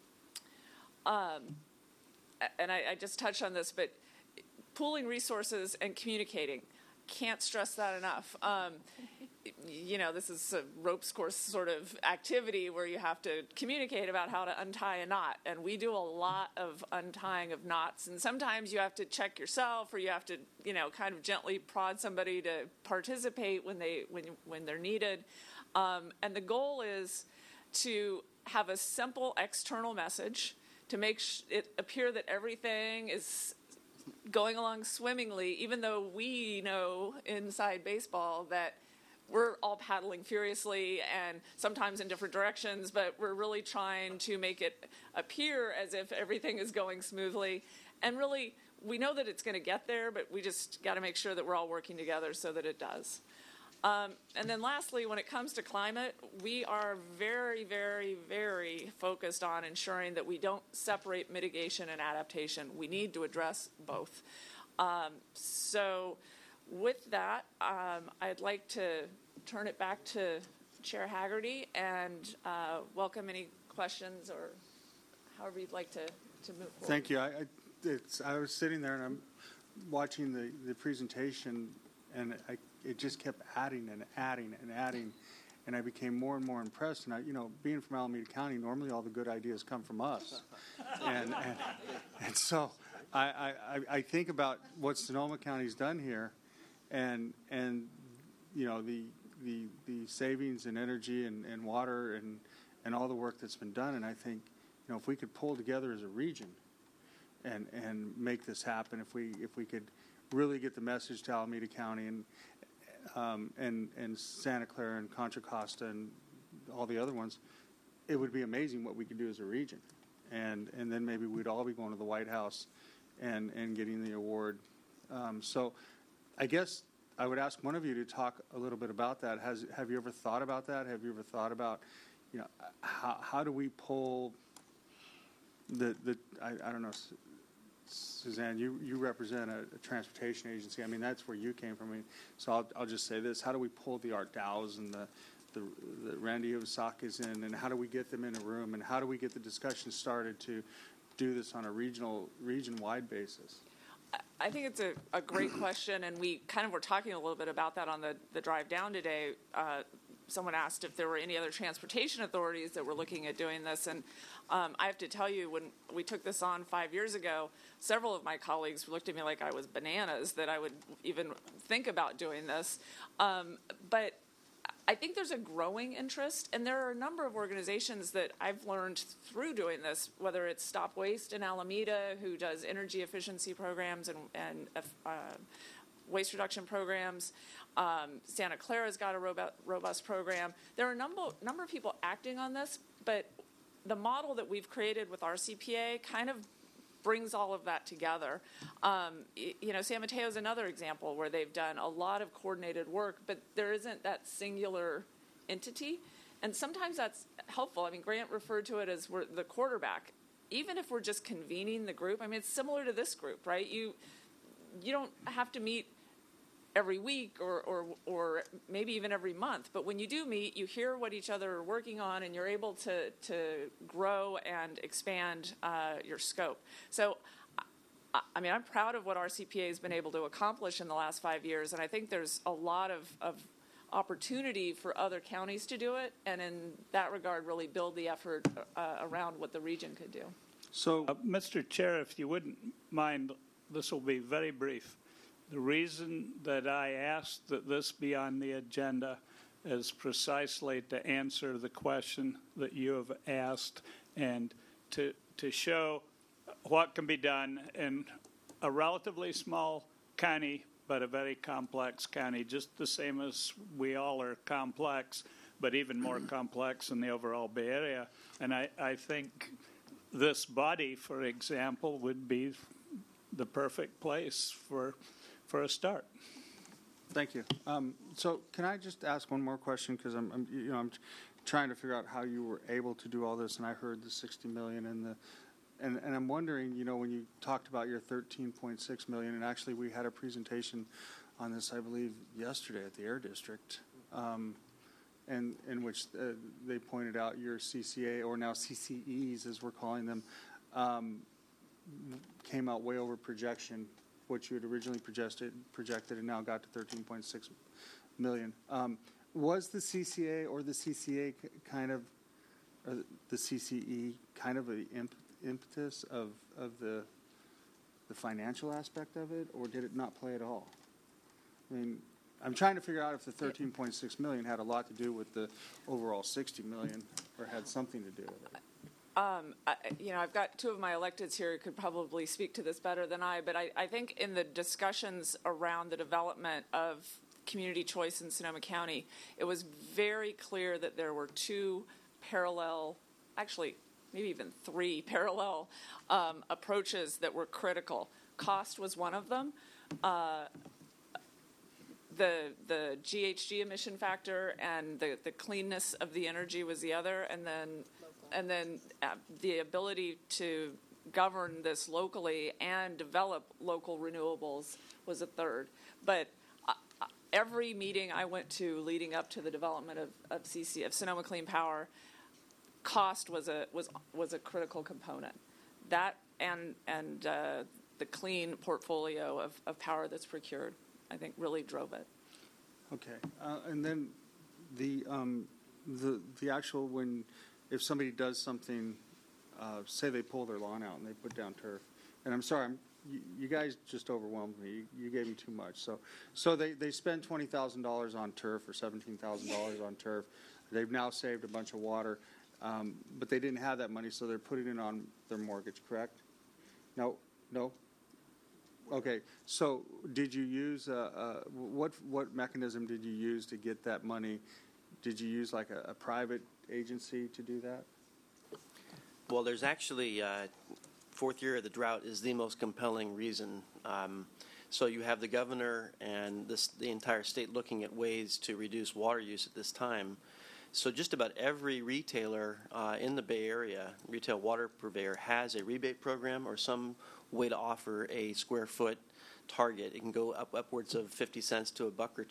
And I just touched on this, but pooling resources and communicating. Can't stress that enough. This is a ropes course sort of activity where you have to communicate about how to untie a knot. And we do a lot of untying of knots. And sometimes you have to check yourself, or you have to, kind of gently prod somebody to participate when they're needed. And the goal is to have a simple external message to make it appear that everything is going along swimmingly, even though we know inside baseball that we're all paddling furiously and sometimes in different directions, but we're really trying to make it appear as if everything is going smoothly. And really, we know that it's going to get there, but we just got to make sure that we're all working together so that it does. And then lastly, when it comes to climate, we are very, very, very focused on ensuring that we don't separate mitigation and adaptation. We need to address both. So with that, I'd like to turn it back to Chair Haggerty and welcome any questions or however you'd like to move forward. Thank you. I was sitting there and I'm watching the presentation, and it just kept adding and adding and adding, and I became more and more impressed. And being from Alameda County, normally all the good ideas come from us, and so I think about what Sonoma County's done here, and the savings in energy and water and all the work that's been done, and I think if we could pull together as a region and make this happen, if we could really get the message to Alameda County and Santa Clara and Contra Costa and all the other ones, it would be amazing what we could do as a region, and then maybe we'd all be going to the White House and getting the award. So I guess I would ask one of you to talk a little bit about that. Have you ever thought about that? Have you ever thought about how do we pull I don't know, Suzanne, you represent a transportation agency. I mean, that's where you came from. I mean, so I'll just say this: how do we pull the Art Dows and the Randy Osaka's in, and how do we get them in a room, and how do we get the discussion started to do this on a region-wide basis? I think it's a great question, and we kind of were talking a little bit about that on the drive down today. Someone asked if there were any other transportation authorities that were looking at doing this, and I have to tell you, when we took this on 5 years ago, several of my colleagues looked at me like I was bananas that I would even think about doing this. But I think there's a growing interest, and there are a number of organizations that I've learned through doing this, whether it's Stop Waste in Alameda, who does energy efficiency programs and waste reduction programs. Santa Clara's got a robust program. There are a number of people acting on this, but the model that we've created with RCPA kind of brings all of that together. San Mateo is another example where they've done a lot of coordinated work, but there isn't that singular entity. And sometimes that's helpful. I mean, Grant referred to it as we're the quarterback. Even if we're just convening the group, I mean, it's similar to this group, right? You don't have to meet every week or maybe even every month. But when you do meet, you hear what each other are working on, and you're able to grow and expand your scope. So, I mean, I'm proud of what RCPA has been able to accomplish in the last 5 years, and I think there's a lot of opportunity for other counties to do it, and in that regard, really build the effort around what the region could do. So, Mr. Chair, if you wouldn't mind, this will be very brief. The reason that I asked that this be on the agenda is precisely to answer the question that you have asked and to show what can be done in a relatively small county, but a very complex county, just the same as we all are complex, but even more complex in the overall Bay Area. And I think this body, for example, would be the perfect place for a start. Thank you. So can I just ask one more question, because I'm trying to figure out how you were able to do all this, and I heard the $60 million and I'm wondering, when you talked about your $13.6 million, and actually we had a presentation on this, I believe, yesterday at the Air District, and in which they pointed out your CCA, or now CCEs as we're calling them, came out way over projection, what you had originally projected, and now got to $13.6 million. Was the CCA or the CCA kind of, or the CCE kind of an impetus of the financial aspect of it, or did it not play at all? I mean, I'm trying to figure out if the $13.6 million had a lot to do with the overall $60 million, or had something to do with it. I've got two of my electeds here who could probably speak to this better than I, but I think in the discussions around the development of community choice in Sonoma County, it was very clear that there were two parallel, actually maybe even three parallel approaches that were critical. Cost was one of them. the GHG emission factor and the cleanness of the energy was the other, and then the ability to govern this locally and develop local renewables was a third. But every meeting I went to leading up to the development of Sonoma Clean Power, cost was a critical component. That and the clean portfolio of power that's procured, I think, really drove it. Okay, and then the actual if somebody does something, say they pull their lawn out and they put down turf, and I'm sorry, you guys just overwhelmed me. You gave me too much. So they spend $20,000 on turf or $17,000 on turf. They've now saved a bunch of water, but they didn't have that money, so they're putting it on their mortgage. Correct? No. Okay. So did you use what mechanism did you use to get that money? Did you use like a private agency to do that? Well, there's actually fourth year of the drought is the most compelling reason. So you have the governor and the entire state looking at ways to reduce water use at this time. So just about every retailer in the Bay Area, retail water purveyor, has a rebate program or some way to offer a square foot target. It can go upwards of 50 cents to $1 or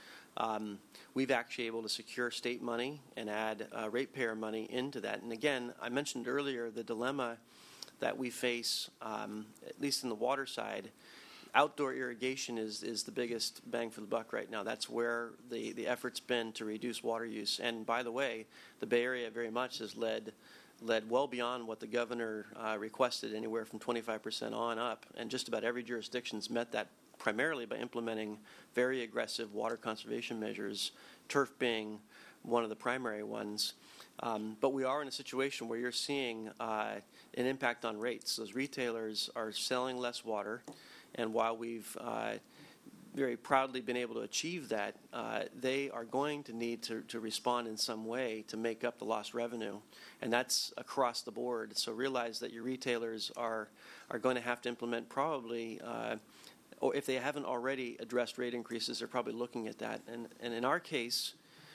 $2. We've actually able to secure state money and add ratepayer money into that. And again, I mentioned earlier the dilemma that we face, at least in the water side. Outdoor irrigation is the biggest bang for the buck right now. That's where the effort's been to reduce water use. And by the way, the Bay Area very much has led well beyond what the governor requested, anywhere from 25% on up. And just about every jurisdiction's met that primarily by implementing very aggressive water conservation measures, turf being one of the primary ones. But we are in a situation where you're seeing an impact on rates. Those retailers are selling less water, and while we've very proudly been able to achieve that, they are going to need to respond in some way to make up the lost revenue, and that's across the board. So realize that your retailers are going to have to implement probably, or if they haven't already addressed rate increases, they're probably looking at that. And in our case,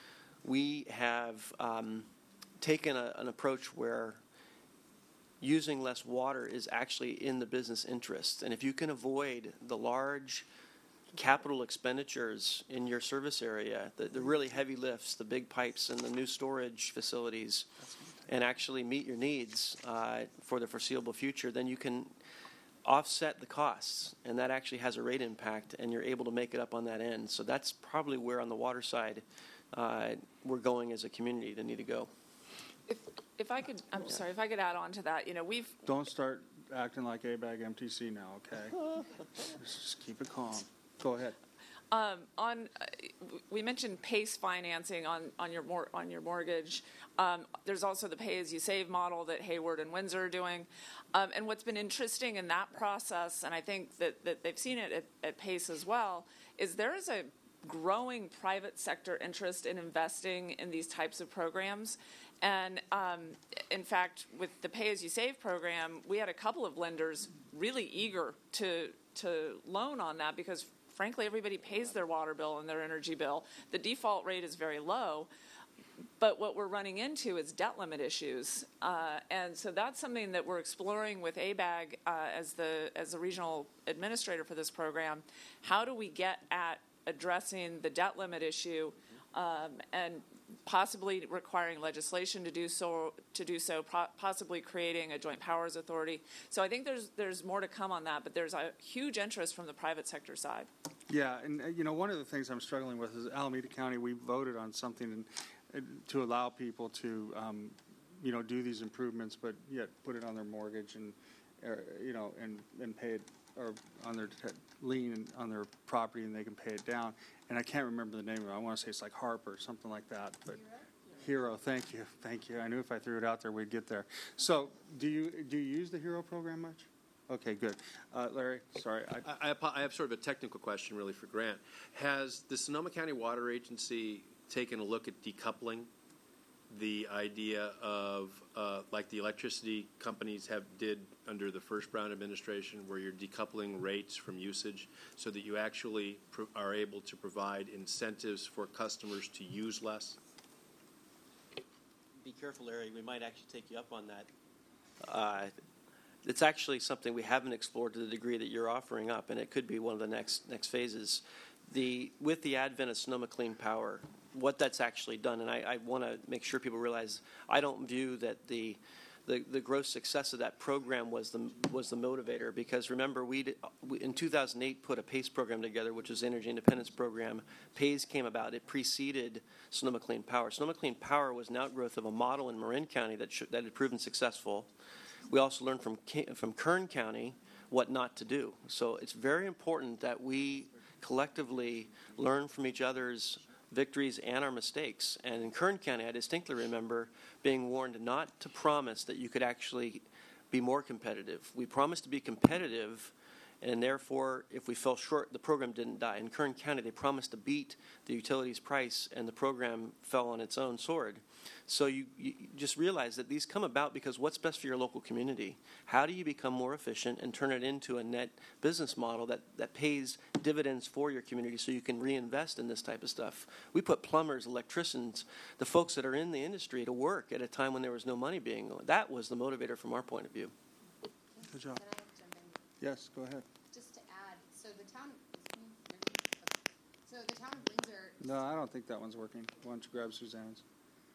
we have taken an approach where using less water is actually in the business interest. And if you can avoid the large capital expenditures in your service area, the really heavy lifts, the big pipes and the new storage facilities, and actually meet your needs for the foreseeable future, then you can offset the costs, and that actually has a rate impact, and you're able to make it up on that end. So that's probably where on the water side we're going as a community to need to go. If I could, I'm sorry, if I could add on to that, we've... Don't start acting like ABAG MTC now, okay? Just keep it calm. Go ahead. We mentioned PACE financing on your mortgage. There's also the pay-as-you-save model that Hayward and Windsor are doing. And what's been interesting in that process, and I think that they've seen it at PACE as well, is there is a growing private sector interest in investing in these types of programs. And in fact, with the pay-as-you-save program, we had a couple of lenders really eager to loan on that because, frankly, everybody pays their water bill and their energy bill. The default rate is very low, but what we're running into is debt limit issues. And so that's something that we're exploring with ABAG as the regional administrator for this program. How do we get at addressing the debt limit issue and possibly requiring legislation to do so, possibly creating a joint powers authority. So I think there's more to come on that, but there's a huge interest from the private sector side. Yeah, and one of the things I'm struggling with is Alameda County, we voted on something to allow people to do these improvements, but yet put it on their mortgage and pay it, or on their lien on their property, and they can pay it down. And I can't remember the name of it. I want to say it's like Harper, something like that. But Hero, thank you. I knew if I threw it out there, we'd get there. So, do you use the Hero program much? Okay, good. Larry, sorry. I have sort of a technical question, really, for Grant. Has the Sonoma County Water Agency taken a look at decoupling the idea of, like the electricity companies did under the first Brown administration, where you're decoupling rates from usage so that you actually are able to provide incentives for customers to use less? Be careful, Larry. We might actually take you up on that. It's actually something we haven't explored to the degree that you're offering up, and it could be one of the next phases. With the advent of Sonoma Clean Power, what that's actually done, and I want to make sure people realize, I don't view that the gross success of that program was the motivator, because remember, we in 2008 put a PACE program together, which was the Energy Independence Program. PACE came about. It preceded Sonoma Clean Power. Sonoma Clean Power was an outgrowth of a model in Marin County that had proven successful. We also learned from Kern County what not to do. So it's very important that we collectively learn from each other's victories and our mistakes. And in Kern County, I distinctly remember being warned not to promise that you could actually be more competitive. We promised to be competitive, and therefore, if we fell short, the program didn't die. In Kern County, they promised to beat the utilities price, and the program fell on its own sword. So you just realize that these come about because what's best for your local community? How do you become more efficient and turn it into a net business model that pays dividends for your community so you can reinvest in this type of stuff? We put plumbers, electricians, the folks that are in the industry to work at a time when there was no money being. That was the motivator from our point of view. Good job. Yes, go ahead. Just to add, so the town of Windsor. No, I don't think that one's working. Why don't you grab Suzanne's?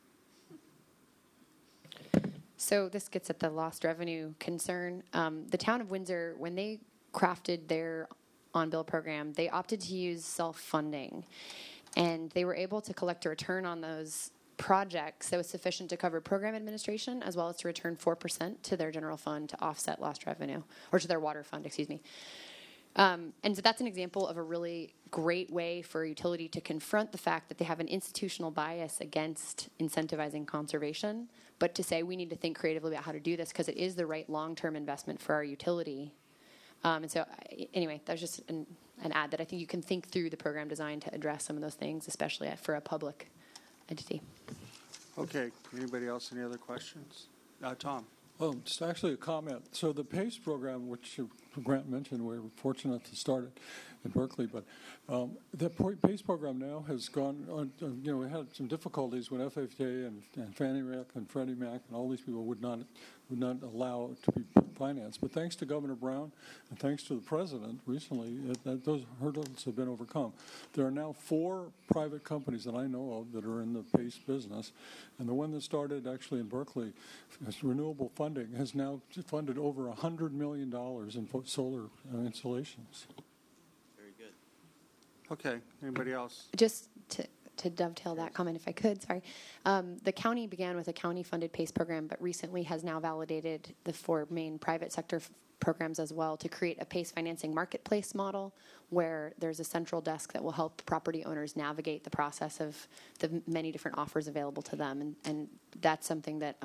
So this gets at the lost revenue concern. The town of Windsor, when they crafted their on-bill program, they opted to use self-funding, and they were able to collect a return on those projects that was sufficient to cover program administration, as well as to return 4% to their general fund to offset lost revenue, or to their water fund, excuse me. And so that's an example of a really great way for a utility to confront the fact that they have an institutional bias against incentivizing conservation, but to say we need to think creatively about how to do this because it is the right long-term investment for our utility. And so, anyway, that's just an ad that I think you can think through the program design to address some of those things, especially for a public entity. Okay. Anybody else? Any other questions? Tom. Well, just actually a comment. So the PACE program, which Grant mentioned, we were fortunate to start it in Berkeley, but the PACE program now has gone on, we had some difficulties when FHA and Fannie Mac and Freddie Mac and all these people would not allow it to be financed. But thanks to Governor Brown and thanks to the President recently, those hurdles have been overcome. There are now 4 private companies that I know of that are in the PACE business, and the one that started actually in Berkeley, Renewable Funding, has now funded over $100 million in solar installations. Very good. Okay. Anybody else? Just to dovetail that comment, if I could, sorry. The county began with a county-funded PACE program, but recently has now validated the 4 main private sector programs as well to create a PACE financing marketplace model where there's a central desk that will help property owners navigate the process of the many different offers available to them. And that's something that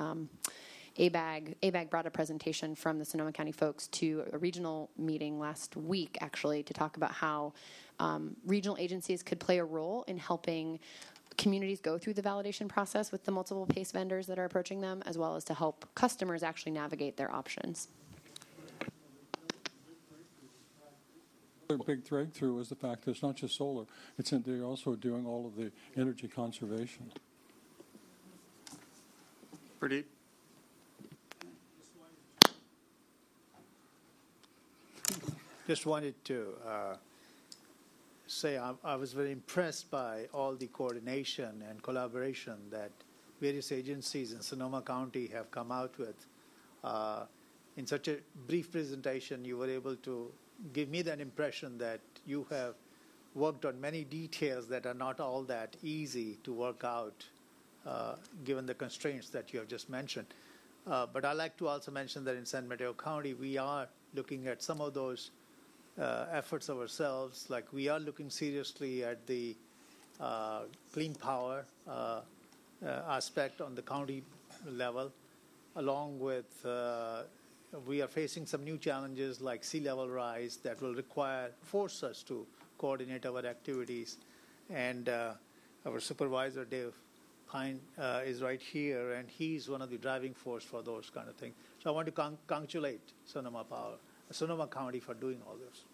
ABAG brought a presentation from the Sonoma County folks to a regional meeting last week, actually, to talk about how regional agencies could play a role in helping communities go through the validation process with the multiple PACE vendors that are approaching them, as well as to help customers actually navigate their options. The big breakthrough is the fact that it's not just solar, they're also doing all of the energy conservation. Pradeep? Just wanted to say I was very impressed by all the coordination and collaboration that various agencies in Sonoma County have come out with. In such a brief presentation, you were able to give me that impression that you have worked on many details that are not all that easy to work out, given the constraints that you have just mentioned. But I'd like to also mention that in San Mateo County, we are looking at some of those efforts ourselves. Like we are looking seriously at the clean power aspect on the county level, along with we are facing some new challenges like sea level rise that will force us to coordinate our activities. And our supervisor, Dave Pine is right here, and he's one of the driving force for those kind of things. So I want to congratulate Sonoma County for doing all this.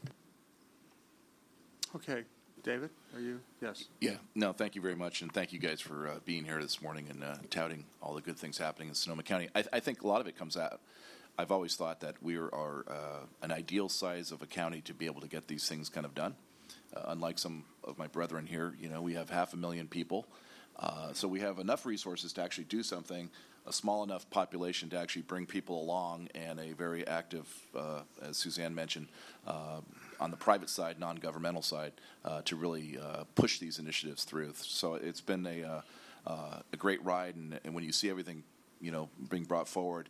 Okay, David, are you? Yes. Yeah, no, thank you very much, and thank you guys for being here this morning and touting all the good things happening in Sonoma County. I think a lot of it comes out. I've always thought that we are an ideal size of a county to be able to get these things kind of done. Unlike some of my brethren here, we have 500,000 people, so we have enough resources to actually do something, a small enough population to actually bring people along, and a very active, as Suzanne mentioned, on the private side, non-governmental side, to really push these initiatives through. So it's been a great ride, and when you see everything, being brought forward,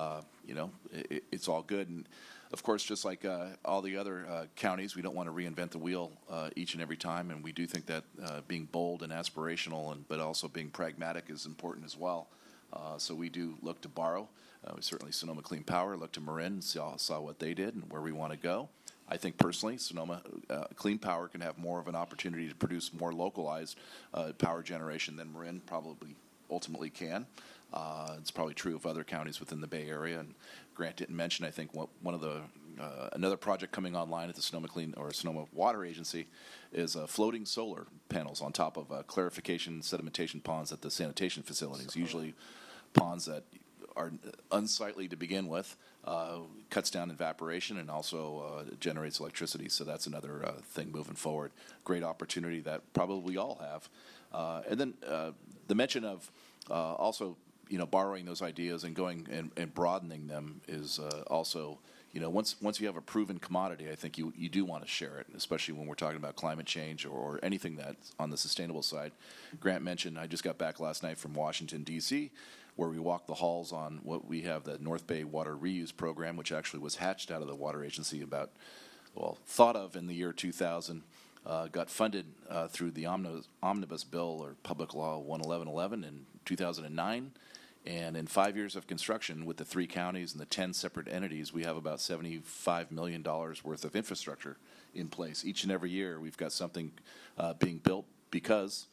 it's all good. And of course, just like all the other counties, we don't want to reinvent the wheel each and every time, and we do think that being bold and aspirational, but also being pragmatic is important as well. So we do look to borrow. We certainly, Sonoma Clean Power, looked to Marin, saw what they did and where we want to go. I think personally, Sonoma Clean Power can have more of an opportunity to produce more localized power generation than Marin probably ultimately can. It's probably true of other counties within the Bay Area. And Grant didn't mention, I think, one of the another project coming online at the Sonoma Water Agency is floating solar panels on top of clarification sedimentation ponds at the sanitation facilities. Usually ponds that are unsightly to begin with, cuts down evaporation and also generates electricity. So that's another thing moving forward. Great opportunity that probably we all have. And then the mention of also, borrowing those ideas and going and broadening them is also, once you have a proven commodity, I think you do want to share it, especially when we're talking about climate change or anything that's on the sustainable side. Grant mentioned, I just got back last night from Washington, D.C., where we walked the halls on what we have, the North Bay Water Reuse Program, which actually was hatched out of the Water Agency thought of in the year 2000, got funded through the Omnibus Bill or Public Law 11111 in 2009. And in 5 years of construction with the 3 counties and the 10 separate entities, we have about $75 million worth of infrastructure in place. Each and every year we've got something being built because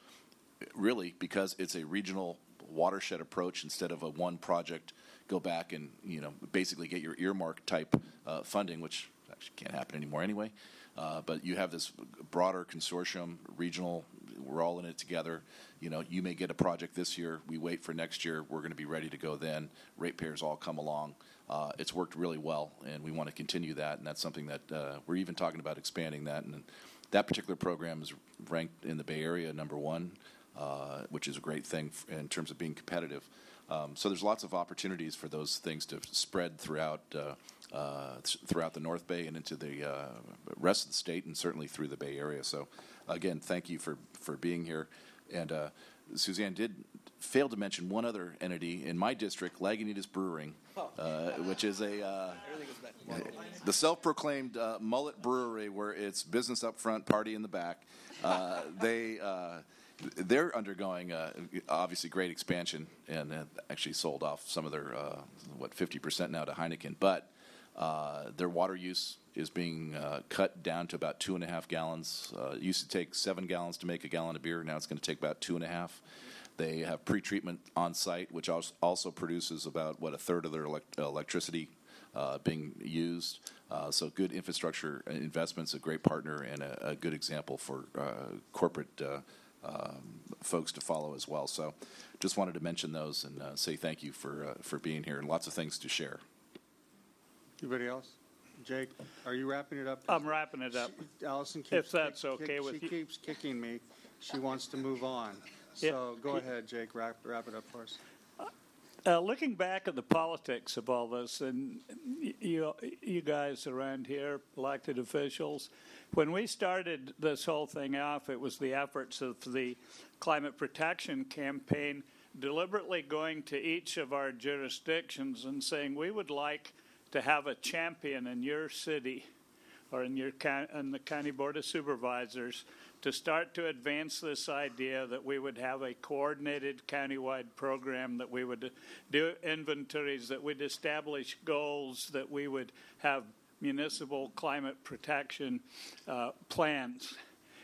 it's a regional watershed approach instead of a one project, go back and basically get your earmark type funding, which actually can't happen anymore anyway. But you have this broader consortium, regional, we're all in it together. You may get a project this year, we wait for next year, we're going to be ready to go then. Ratepayers all come along. It's worked really well, and we want to continue that, and that's something that we're even talking about expanding that. And that particular program is ranked in the Bay Area #1, which is a great thing in terms of being competitive. So there's lots of opportunities for those things to spread throughout the North Bay and into the rest of the state, and certainly through the Bay Area. So, again, thank you for being here. And Suzanne did fail to mention one other entity in my district, Lagunitas Brewing, which is the self-proclaimed mullet brewery, where it's business up front, party in the back. They're undergoing, obviously, great expansion, and actually sold off some of their, 50% now to Heineken. But their water use is being cut down to about 2.5 gallons. It used to take 7 gallons to make a gallon of beer. Now it's going to take about 2.5. They have pretreatment on site, which also produces about, a third of their electricity being used. So good infrastructure investments, a great partner, and a good example for corporate folks to follow as well. So just wanted to mention those and say thank you for being here, and lots of things to share. Anybody else? Jake, are you wrapping it up? I'm wrapping it up. Allison keeps, if that's okay with you. She keeps kicking me. She wants to move on. So go ahead, Jake, wrap it up for us. Looking back at the politics of all this, and you guys around here, elected officials, when we started this whole thing off, it was the efforts of the Climate Protection Campaign deliberately going to each of our jurisdictions and saying, we would like to have a champion in your city or in the County Board of Supervisors to start to advance this idea that we would have a coordinated countywide program, that we would do inventories, that we'd establish goals, that we would have municipal climate protection plans.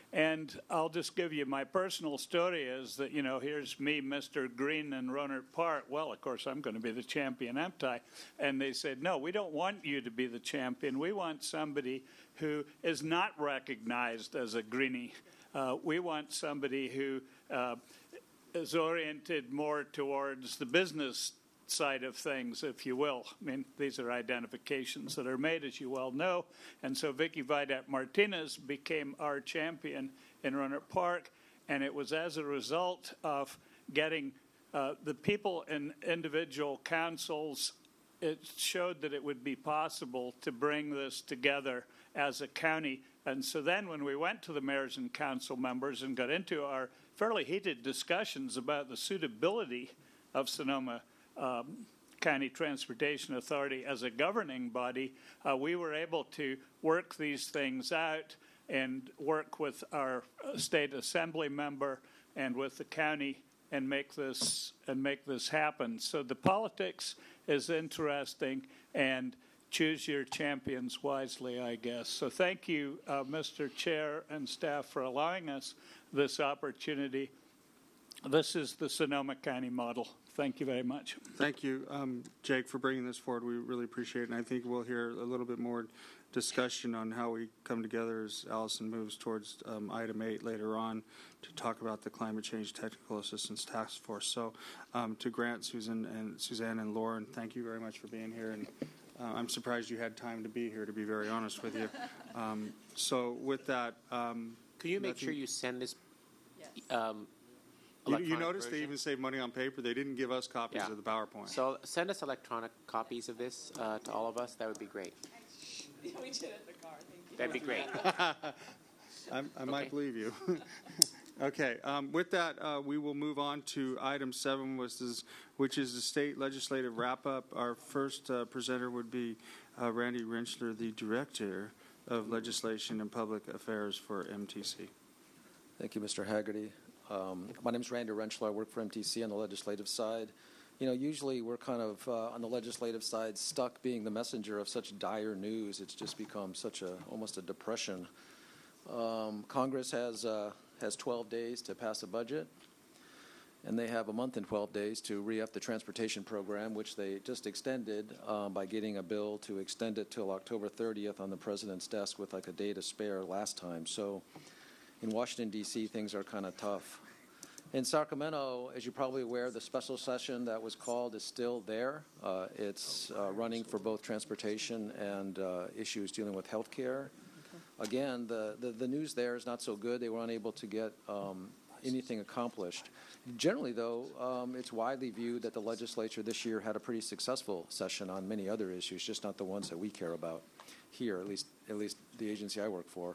And I'll just give you my personal story is that, here's me, Mr. Green in Rohnert Park. Well, of course, I'm going to be the champion, aren't I? And they said, no, we don't want you to be the champion. We want somebody who is not recognized as a greenie. We want somebody who is oriented more towards the business side of things, if you will. I mean, these are identifications that are made, as you well know. And so Vicky Vidat Martinez became our champion in Rohnert Park, and it was as a result of getting the people in individual councils. It showed that it would be possible to bring this together as a county. And so then when we went to the mayors and council members and got into our fairly heated discussions about the suitability of Sonoma County Transportation Authority as a governing body, we were able to work these things out and work with our state assembly member and with the county and make this happen. So the politics is interesting, and choose your champions wisely, I guess. So thank you, Mr. Chair and staff, for allowing us this opportunity. This is the Sonoma County model. Thank you very much. Thank you, Jake, for bringing this forward. We really appreciate it, and I think we'll hear a little bit more discussion on how we come together as Allison moves towards item 8 later on to talk about the Climate Change Technical Assistance Task Force. So to Grant, Suzanne, and Lauren, thank you very much for being here. And I'm surprised you had time to be here, to be very honest with you. So with that... Can you make sure you send this... You notice they even save money on paper. They didn't give us copies of the PowerPoint. So send us electronic copies of this to all of us. That would be great. We did it in the car. Thank you. That'd be great. I might believe you. Okay. With that, we will move on to item 7, which is the state legislative wrap-up. Our first presenter would be Randy Rentschler, the Director of Legislation and Public Affairs for MTC. Thank you, Mr. Haggerty. My name is Randy Rentschler. I work for MTC on the legislative side. Usually we're kind of on the legislative side stuck being the messenger of such dire news. It's just become almost a depression. Congress has 12 days to pass a budget, and they have a month and 12 days to re-up the transportation program, which they just extended by getting a bill to extend it till October 30th on the president's desk with like a day to spare last time. So in Washington, D.C., things are kind of tough. In Sacramento, as you're probably aware, the special session that was called is still there. It's running for both transportation and issues dealing with health care. Again, the news there is not so good. They were unable to get anything accomplished. Generally, though, it's widely viewed that the legislature this year had a pretty successful session on many other issues, just not the ones that we care about here, at least the agency I work for.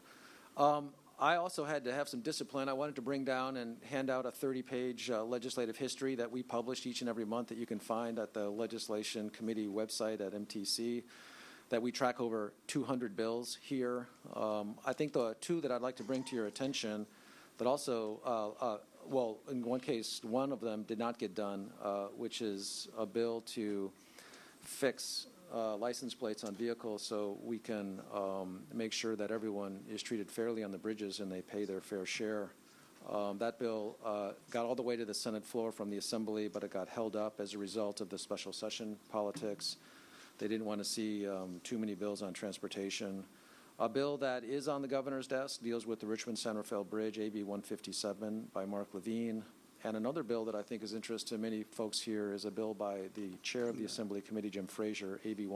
I also had to have some discipline. I wanted to bring down and hand out a 30-page legislative history that we publish each and every month that you can find at the Legislation Committee website at MTC, that we track over 200 bills here. I think the two that I'd like to bring to your attention that also, in one case, one of them did not get done, which is a bill to fix license plates on vehicles so we can make sure that everyone is treated fairly on the bridges and they pay their fair share. That bill got all the way to the Senate floor from the Assembly, but it got held up as a result of the special session politics. They didn't want to see too many bills on transportation. A bill that is on the governor's desk deals with the Richmond-San Rafael Bridge, AB 157 by Mark Levine. And another bill that I think is of interest to many folks here is a bill by the chair of the Assembly Committee, Jim Frazier, AB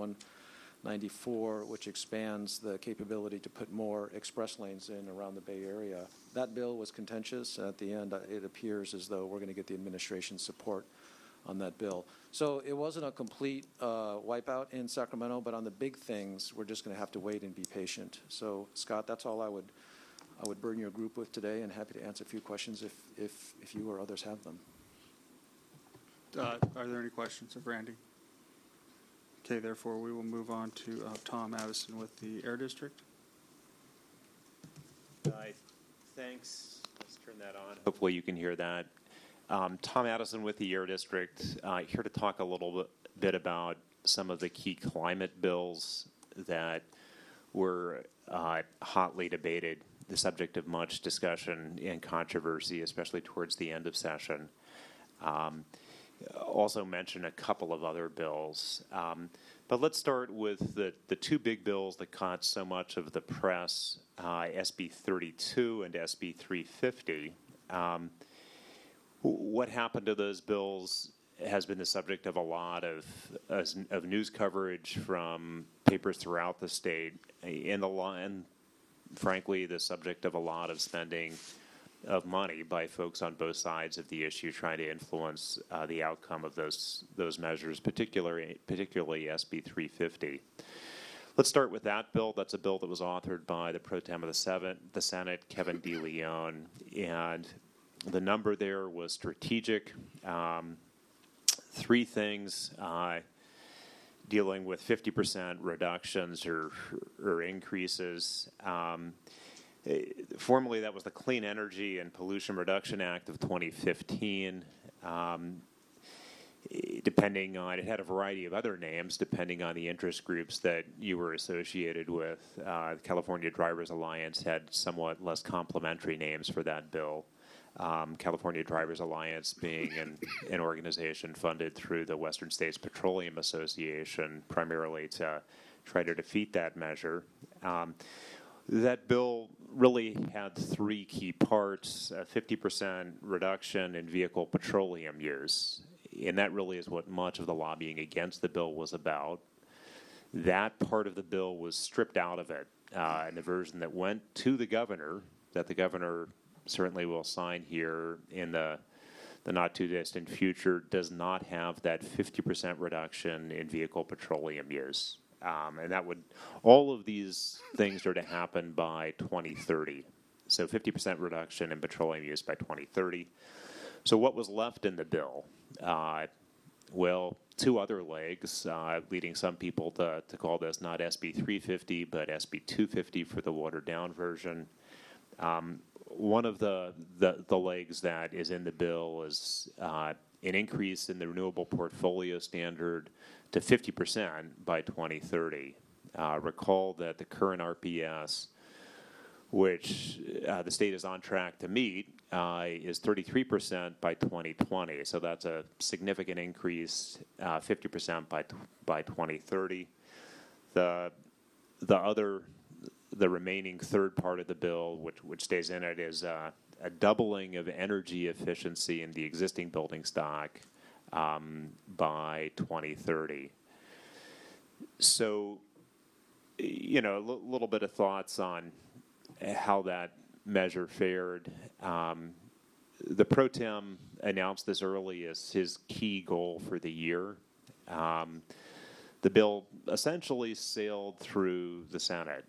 194, which expands the capability to put more express lanes in around the Bay Area. That bill was contentious. At the end, it appears as though we're going to get the administration's support on that bill. So it wasn't a complete wipeout in Sacramento, but on the big things, we're just going to have to wait and be patient. So, Scott, that's all I would burden your group with today, and happy to answer a few questions if you or others have them. Are there any questions of Randy? Okay, therefore, we will move on to Tom Addison with the Air District. Thanks. Let's turn that on. Hopefully you can hear that. Tom Addison with the Air District, here to talk a little bit about some of the key climate bills that were hotly debated the subject of much discussion and controversy, especially towards the end of session. Also mention a couple of other bills. But let's start with the two big bills that caught so much of the press, SB 32 and SB 350. What happened to those bills has been the subject of a lot of news coverage from papers throughout the state, and frankly, the subject of a lot of spending of money by folks on both sides of the issue trying to influence the outcome of those measures, particularly SB 350. Let's start with that bill. That's a bill that was authored by the pro tem of the Senate, Kevin DeLeon, and the number there was strategic. Three things dealing with 50% reductions or increases. Formerly, that was the Clean Energy and Pollution Reduction Act of 2015. Depending on, it had a variety of other names depending on the interest groups that you were associated with. The California Drivers Alliance had somewhat less complimentary names for that bill. California Drivers Alliance being an organization funded through the Western States Petroleum Association, primarily to try to defeat that measure. That bill really had three key parts: a 50% reduction in vehicle petroleum use, and that really is what much of the lobbying against the bill was about. That part of the bill was stripped out of it in the version that went to the governor, that the governor certainly will sign here in the not-too-distant future, does not have that 50% reduction in vehicle petroleum use. And that would, all of these things are to happen by 2030. So 50% reduction in petroleum use by 2030. So what was left in the bill? Well, two other legs, leading some people to call this not SB 350, but SB 250 for the watered-down version. One of the legs that is in the bill is an increase in the renewable portfolio standard to 50% by 2030. Recall that the current RPS, which the state is on track to meet, is 33% by 2020. So that's a significant increase, 50% by 2030. The remaining third part of the bill, which stays in it, is a doubling of energy efficiency in the existing building stock by 2030. So, a little bit of thoughts on how that measure fared. The pro tem announced this early as his key goal for the year. The bill essentially sailed through the Senate.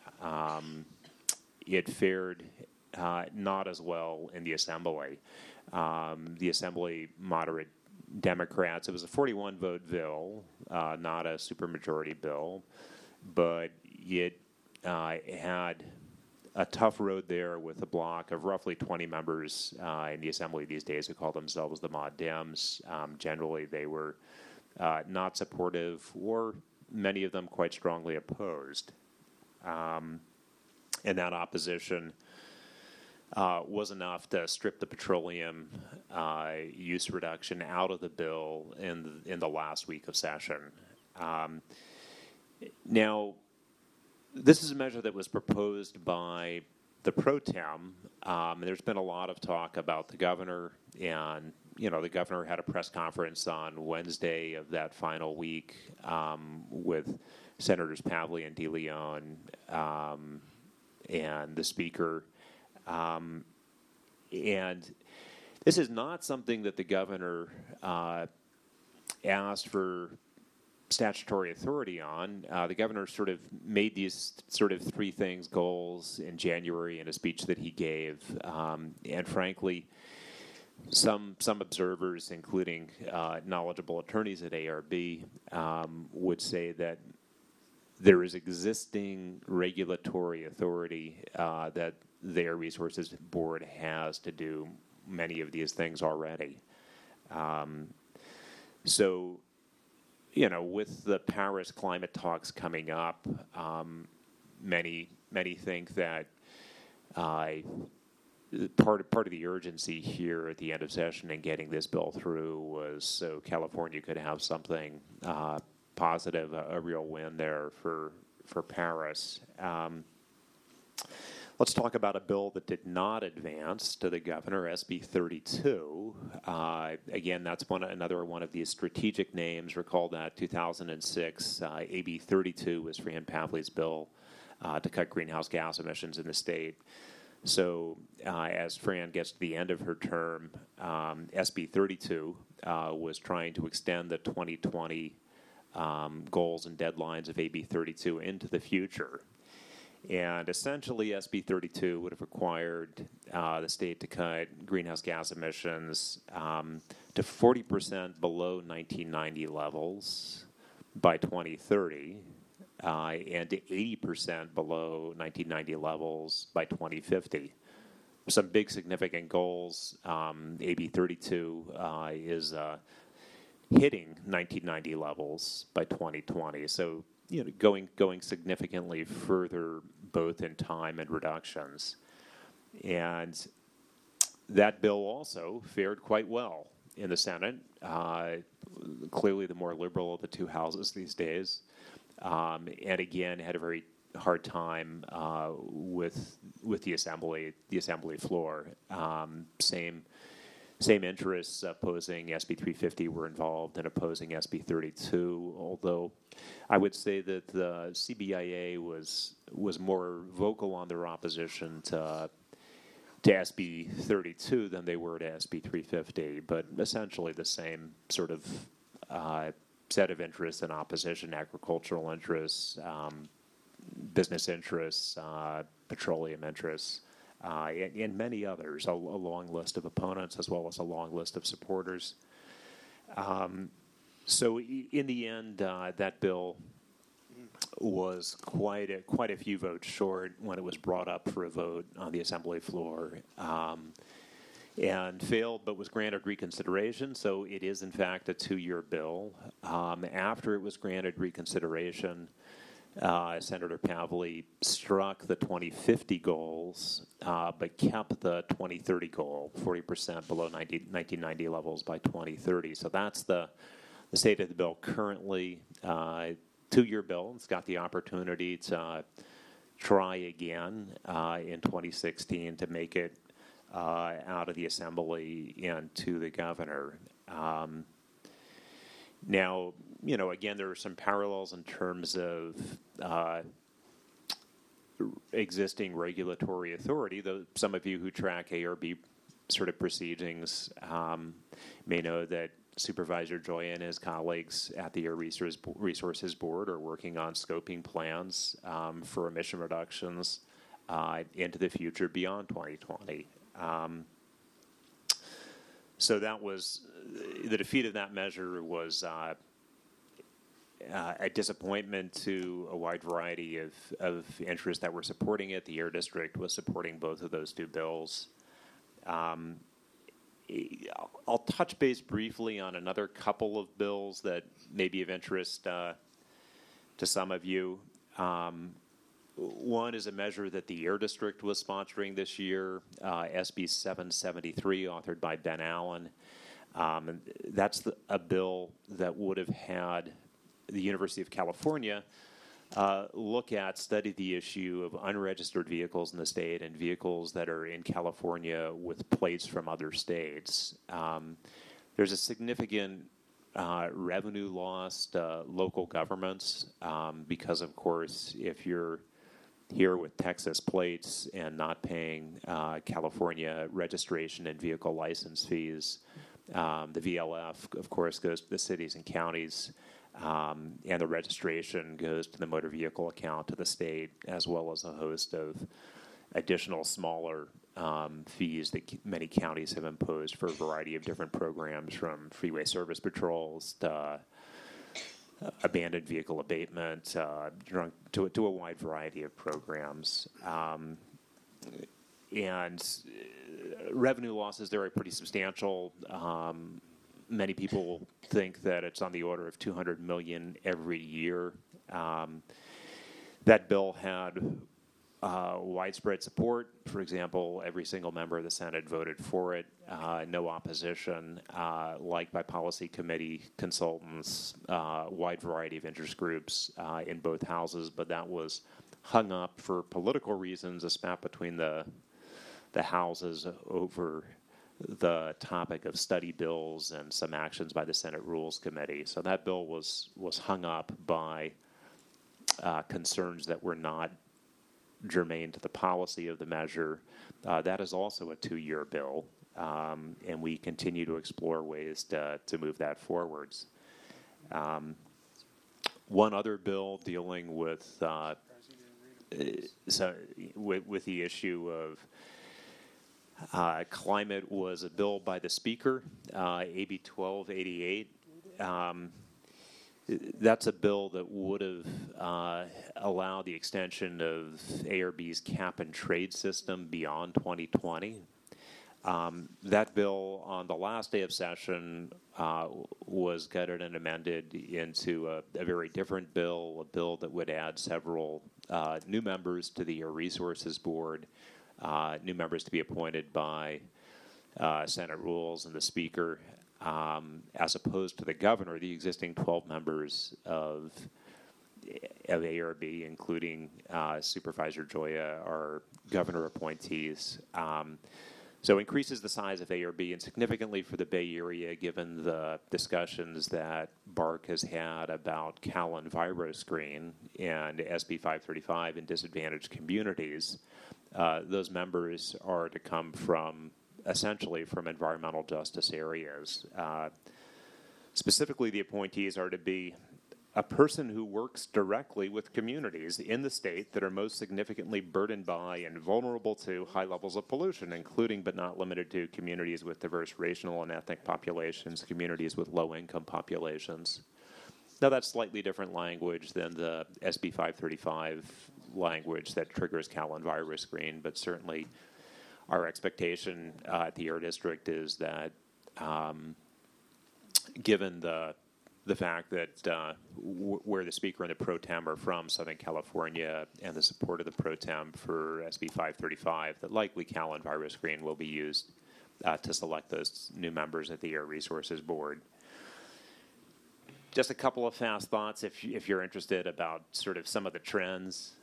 It fared not as well in the Assembly. The Assembly moderate Democrats, it was a 41-vote bill, not a supermajority bill, but it had a tough road there with a block of roughly 20 members in the Assembly these days who call themselves the Mod Dems. Generally, they were not supportive, or many of them quite strongly opposed. And that opposition was enough to strip the petroleum use reduction out of the bill in the last week of session. Now, this is a measure that was proposed by the pro tem. There's been a lot of talk about the governor, and the governor had a press conference on Wednesday of that final week with Senators Pavley and DeLeon and the Speaker. And this is not something that the governor asked for statutory authority on. The governor sort of made these sort of three things goals in January in a speech that he gave. And frankly, some observers, including knowledgeable attorneys at ARB, would say that there is existing regulatory authority that the Air Resources Board has to do many of these things already. So, with the Paris climate talks coming up, many think that Part of the urgency here at the end of session in getting this bill through was so California could have something positive, a real win there for Paris. Let's talk about a bill that did not advance to the governor, SB 32. Again, that's another one of these strategic names. Recall that 2006, AB 32 was Fran Pavley's bill to cut greenhouse gas emissions in the state. So as Fran gets to the end of her term, SB 32 was trying to extend the 2020 goals and deadlines of AB 32 into the future. And essentially, SB 32 would have required the state to cut greenhouse gas emissions to 40% below 1990 levels by 2030. And to 80% below 1990 levels by 2050. Some big significant goals. AB 32 is hitting 1990 levels by 2020. So, going significantly further both in time and reductions. And that bill also fared quite well in the Senate. Clearly the more liberal of the two houses these days. And again, had a very hard time with the assembly floor. Same interests opposing SB 350 were involved in opposing SB 32. Although I would say that the CBIA was more vocal on their opposition to SB 32 than they were to SB 350. But essentially the same sort of set of interests in opposition: agricultural interests, business interests, petroleum interests, and many others, a long list of opponents as well as a long list of supporters. So in the end, that bill was quite a few votes short when it was brought up for a vote on the assembly floor. And failed, but was granted reconsideration. So it is, in fact, a 2-year bill. After it was granted reconsideration, Senator Pavley struck the 2050 goals, but kept the 2030 goal, 40% below 1990 levels by 2030. So that's the state of the bill currently. 2-year bill. It's got the opportunity to try again in 2016 to make it out of the assembly and to the governor. Now, again, there are some parallels in terms of existing regulatory authority, though some of you who track ARB sort of proceedings may know that Supervisor Joya and his colleagues at the Air Resources Board are working on scoping plans for emission reductions into the future beyond 2020. So that was the defeat of that measure was a disappointment to a wide variety of interests that were supporting it. The Air District was supporting both of those two bills. I'll touch base briefly on another couple of bills that may be of interest to some of you. One is a measure that the Air District was sponsoring this year, SB 773, authored by Ben Allen. And that's a bill that would have had the University of California study the issue of unregistered vehicles in the state and vehicles that are in California with plates from other states. There's a significant revenue loss to local governments because, of course, if you're here with Texas plates and not paying California registration and vehicle license fees, the VLF, of course, goes to the cities and counties, and the registration goes to the motor vehicle account to the state, as well as a host of additional smaller fees that many counties have imposed for a variety of different programs, from freeway service patrols to abandoned vehicle abatement, to a wide variety of programs. And revenue losses there are pretty substantial. Many people think that it's on the order of $200 million every year. That bill had widespread support. For example, every single member of the Senate voted for it. No opposition, liked by policy committee consultants, wide variety of interest groups in both houses. But that was hung up for political reasons, a spat between the houses over the topic of study bills and some actions by the Senate Rules Committee. So that bill was hung up by concerns that were not germane to the policy of the measure. That is also a 2-year bill, and we continue to explore ways to move that forwards. One other bill dealing with with the issue of climate was a bill by the Speaker, AB 1288. That's a bill that would have allowed the extension of ARB's cap and trade system beyond 2020. That bill, on the last day of session, was gutted and amended into a very different bill, a bill that would add several new members to the Air Resources Board, new members to be appointed by Senate Rules and the Speaker, as opposed to the governor. The existing 12 members of ARB, including Supervisor Joya, are governor appointees. So increases the size of ARB, and significantly for the Bay Area, given the discussions that BARC has had about Callan ViroScreen and SB 535 in disadvantaged communities. Those members are to come from essentially from environmental justice areas. Specifically, the appointees are to be a person who works directly with communities in the state that are most significantly burdened by and vulnerable to high levels of pollution, including but not limited to communities with diverse racial and ethnic populations, communities with low-income populations. Now, that's slightly different language than the SB 535 language that triggers Callan ViroScreen, but certainly our expectation at the Air District is that given the fact that where the Speaker and the Pro Tem are from, Southern California, and the support of the Pro Tem for SB 535, that likely Callan ViroScreen will be used to select those new members at the Air Resources Board. Just a couple of fast thoughts, if you're interested, about sort of some of the trends.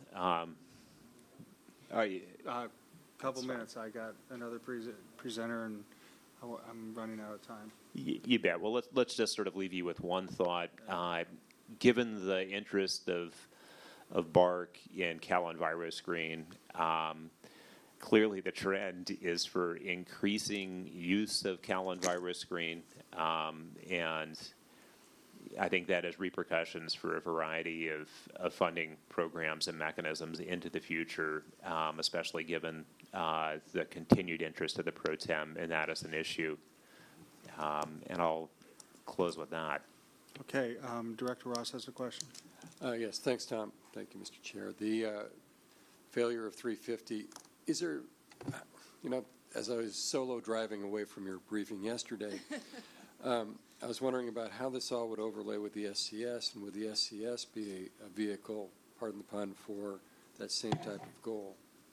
Couple minutes. I got another presenter, and I'm running out of time. You bet. Well, let's just sort of leave you with one thought. Given the interest of BARC in Callan ViroScreen, clearly the trend is for increasing use of Callan ViroScreen, and I think that has repercussions for a variety of funding programs and mechanisms into the future, especially given the continued interest of the Pro Tem in that as an issue. And I'll close with that. Okay, Director Ross has a question. Yes, thanks, Tom. Thank you, Mr. Chair. The failure of 350, is there, as I was solo driving away from your briefing yesterday, I was wondering about how this all would overlay with the SCS, and would the SCS be a vehicle, pardon the pun, for that same type of goal?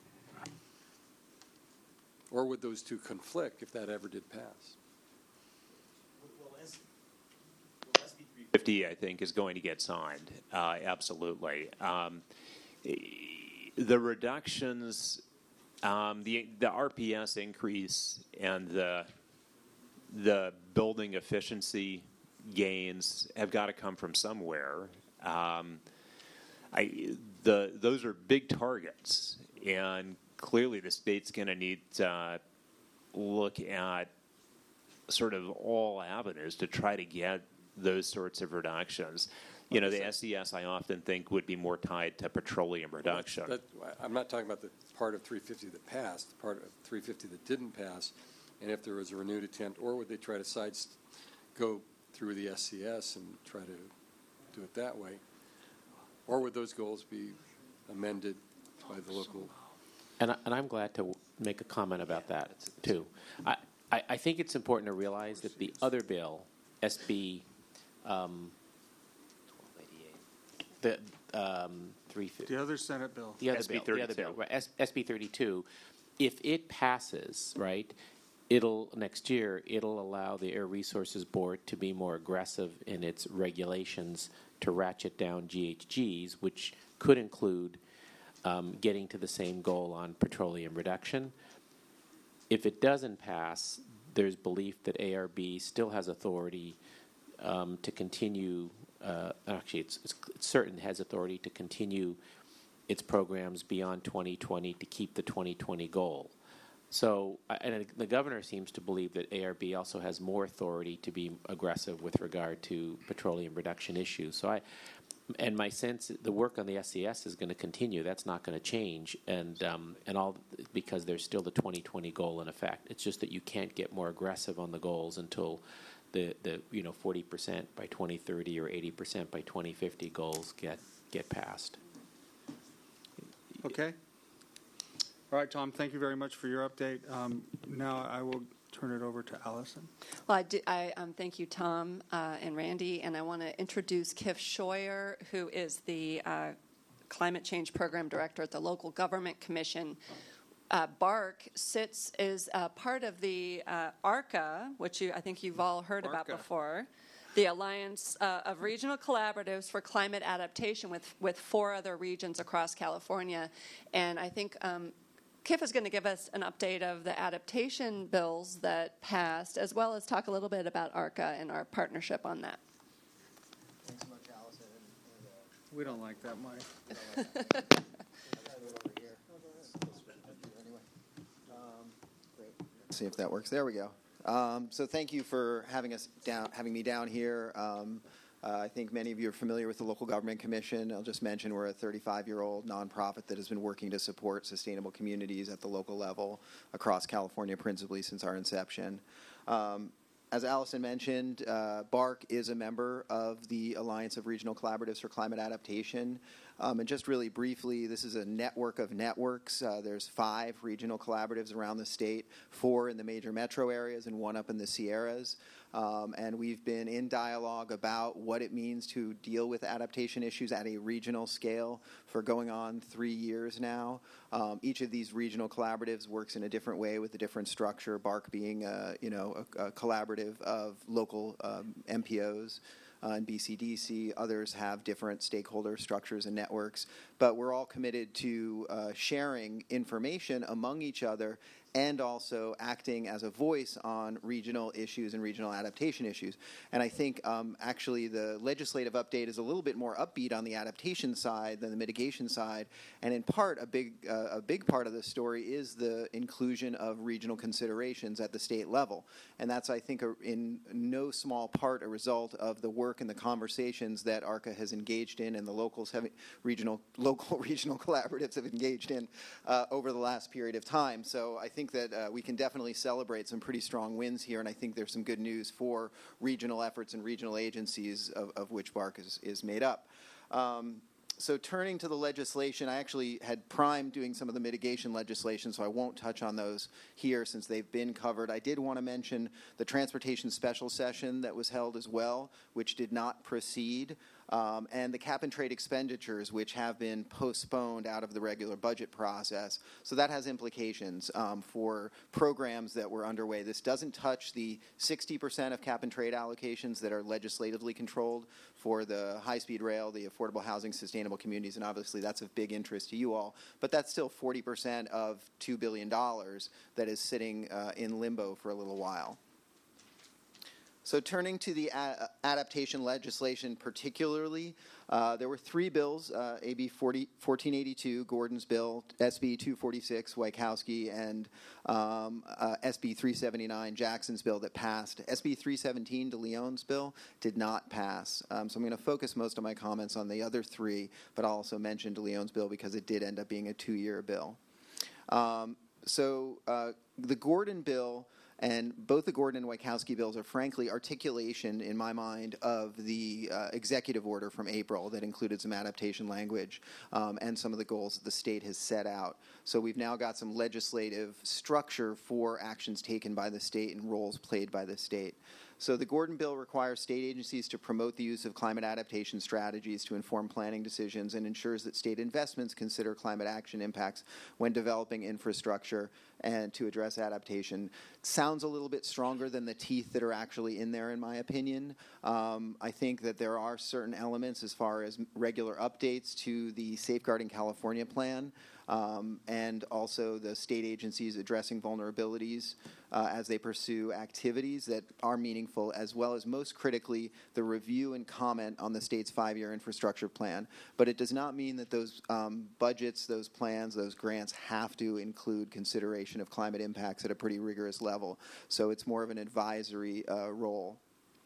Or would those two conflict if that ever did pass? Well, SB 350, I think, is going to get signed. Absolutely. The reductions, the RPS increase and the building efficiency gains have got to come from somewhere. Those are big targets, and clearly the state's going to need to look at sort of all avenues to try to get those sorts of reductions. The SCS, I often think, would be more tied to petroleum reduction. I'm not talking about the part of 350 that passed, the part of 350 that didn't pass, and if there was a renewed attempt, or would they try to go through the SCS and try to do it that way? Or would those goals be amended by the local? And I'm glad to make a comment about that, too. I think it's important to realize that the other bill, SB 350. The other Senate bill. The other SB bill. The other 32. bill. Right, SB 32. If it passes, right, next year it'll allow the Air Resources Board to be more aggressive in its regulations to ratchet down GHGs, which could include getting to the same goal on petroleum reduction. If it doesn't pass, there's belief that ARB still has authority to continue. Actually, it's certain has authority to continue its programs beyond 2020 to keep the 2020 goal. So, and the governor seems to believe that ARB also has more authority to be aggressive with regard to petroleum reduction issues. So, and my sense, the work on the SES is going to continue. That's not going to change, and all because there's still the 2020 goal in effect. It's just that you can't get more aggressive on the goals until the 40% by 2030 or 80% by 2050 goals get passed. Okay. All right, Tom, thank you very much for your update. Now I will turn it over to Allison. Well, I thank you, Tom and Randy, and I want to introduce Kif Scheuer, who is the Climate Change Program Director at the Local Government Commission. BARC is part of the ARCA, which I think you've all heard about before, the Alliance of Regional Collaboratives for Climate Adaptation with 4 other regions across California. And I think Kif is going to give us an update of the adaptation bills that passed, as well as talk a little bit about ARCA and our partnership on that. Thanks so much, Allison. We don't like that mic. See if that works. There we go. So thank you for having me down here. I think many of you are familiar with the Local Government Commission. I'll just mention we're a 35-year-old nonprofit that has been working to support sustainable communities at the local level across California, principally since our inception. As Allison mentioned, BARC is a member of the Alliance of Regional Collaboratives for Climate Adaptation. And just really briefly, this is a network of networks. There's 5 regional collaboratives around the state, 4 in the major metro areas and 1 up in the Sierras. And we've been in dialogue about what it means to deal with adaptation issues at a regional scale for going on 3 years now. Each of these regional collaboratives works in a different way with a different structure, BARC being a collaborative of local MPOs. And BCDC, others have different stakeholder structures and networks, but we're all committed to sharing information among each other and also acting as a voice on regional issues and regional adaptation issues. And I think actually the legislative update is a little bit more upbeat on the adaptation side than the mitigation side. And in part, a big part of the story is the inclusion of regional considerations at the state level. And that's, I think, in no small part a result of the work and the conversations that ARCA has engaged in and the local regional collaboratives have engaged in over the last period of time. So I think that we can definitely celebrate some pretty strong wins here, and I think there's some good news for regional efforts and regional agencies of which BARC is made up. So turning to the legislation, I actually had primed doing some of the mitigation legislation, so I won't touch on those here since they've been covered. I did want to mention the transportation special session that was held as well, which did not proceed, and the cap and trade expenditures, which have been postponed out of the regular budget process. So that has implications for programs that were underway. This doesn't touch the 60% of cap and trade allocations that are legislatively controlled for the high-speed rail, the affordable housing, sustainable communities, and obviously that's of big interest to you all. But that's still 40% of $2 billion that is sitting in limbo for a little while. So turning to the adaptation legislation particularly, there were 3 bills, AB 1482, Gordon's bill, SB 246, Wachowski, and SB 379, Jackson's bill that passed. SB 317, De Leon's bill, did not pass. So I'm going to focus most of my comments on the other 3, but I'll also mention De Leon's bill because it did end up being a 2-year bill. So the Gordon bill, and both the Gordon and Wachowski bills are frankly articulation, in my mind, of the executive order from April that included some adaptation language and some of the goals that the state has set out. So we've now got some legislative structure for actions taken by the state and roles played by the state. So the Gordon Bill requires state agencies to promote the use of climate adaptation strategies to inform planning decisions and ensures that state investments consider climate action impacts when developing infrastructure and to address adaptation. Sounds a little bit stronger than the teeth that are actually in there, in my opinion. I think that there are certain elements as far as regular updates to the Safeguarding California plan, and also the state agencies addressing vulnerabilities as they pursue activities that are meaningful, as well as, most critically, the review and comment on the state's 5-year infrastructure plan. But it does not mean that those budgets, those plans, those grants have to include consideration of climate impacts at a pretty rigorous level. So it's more of an advisory role.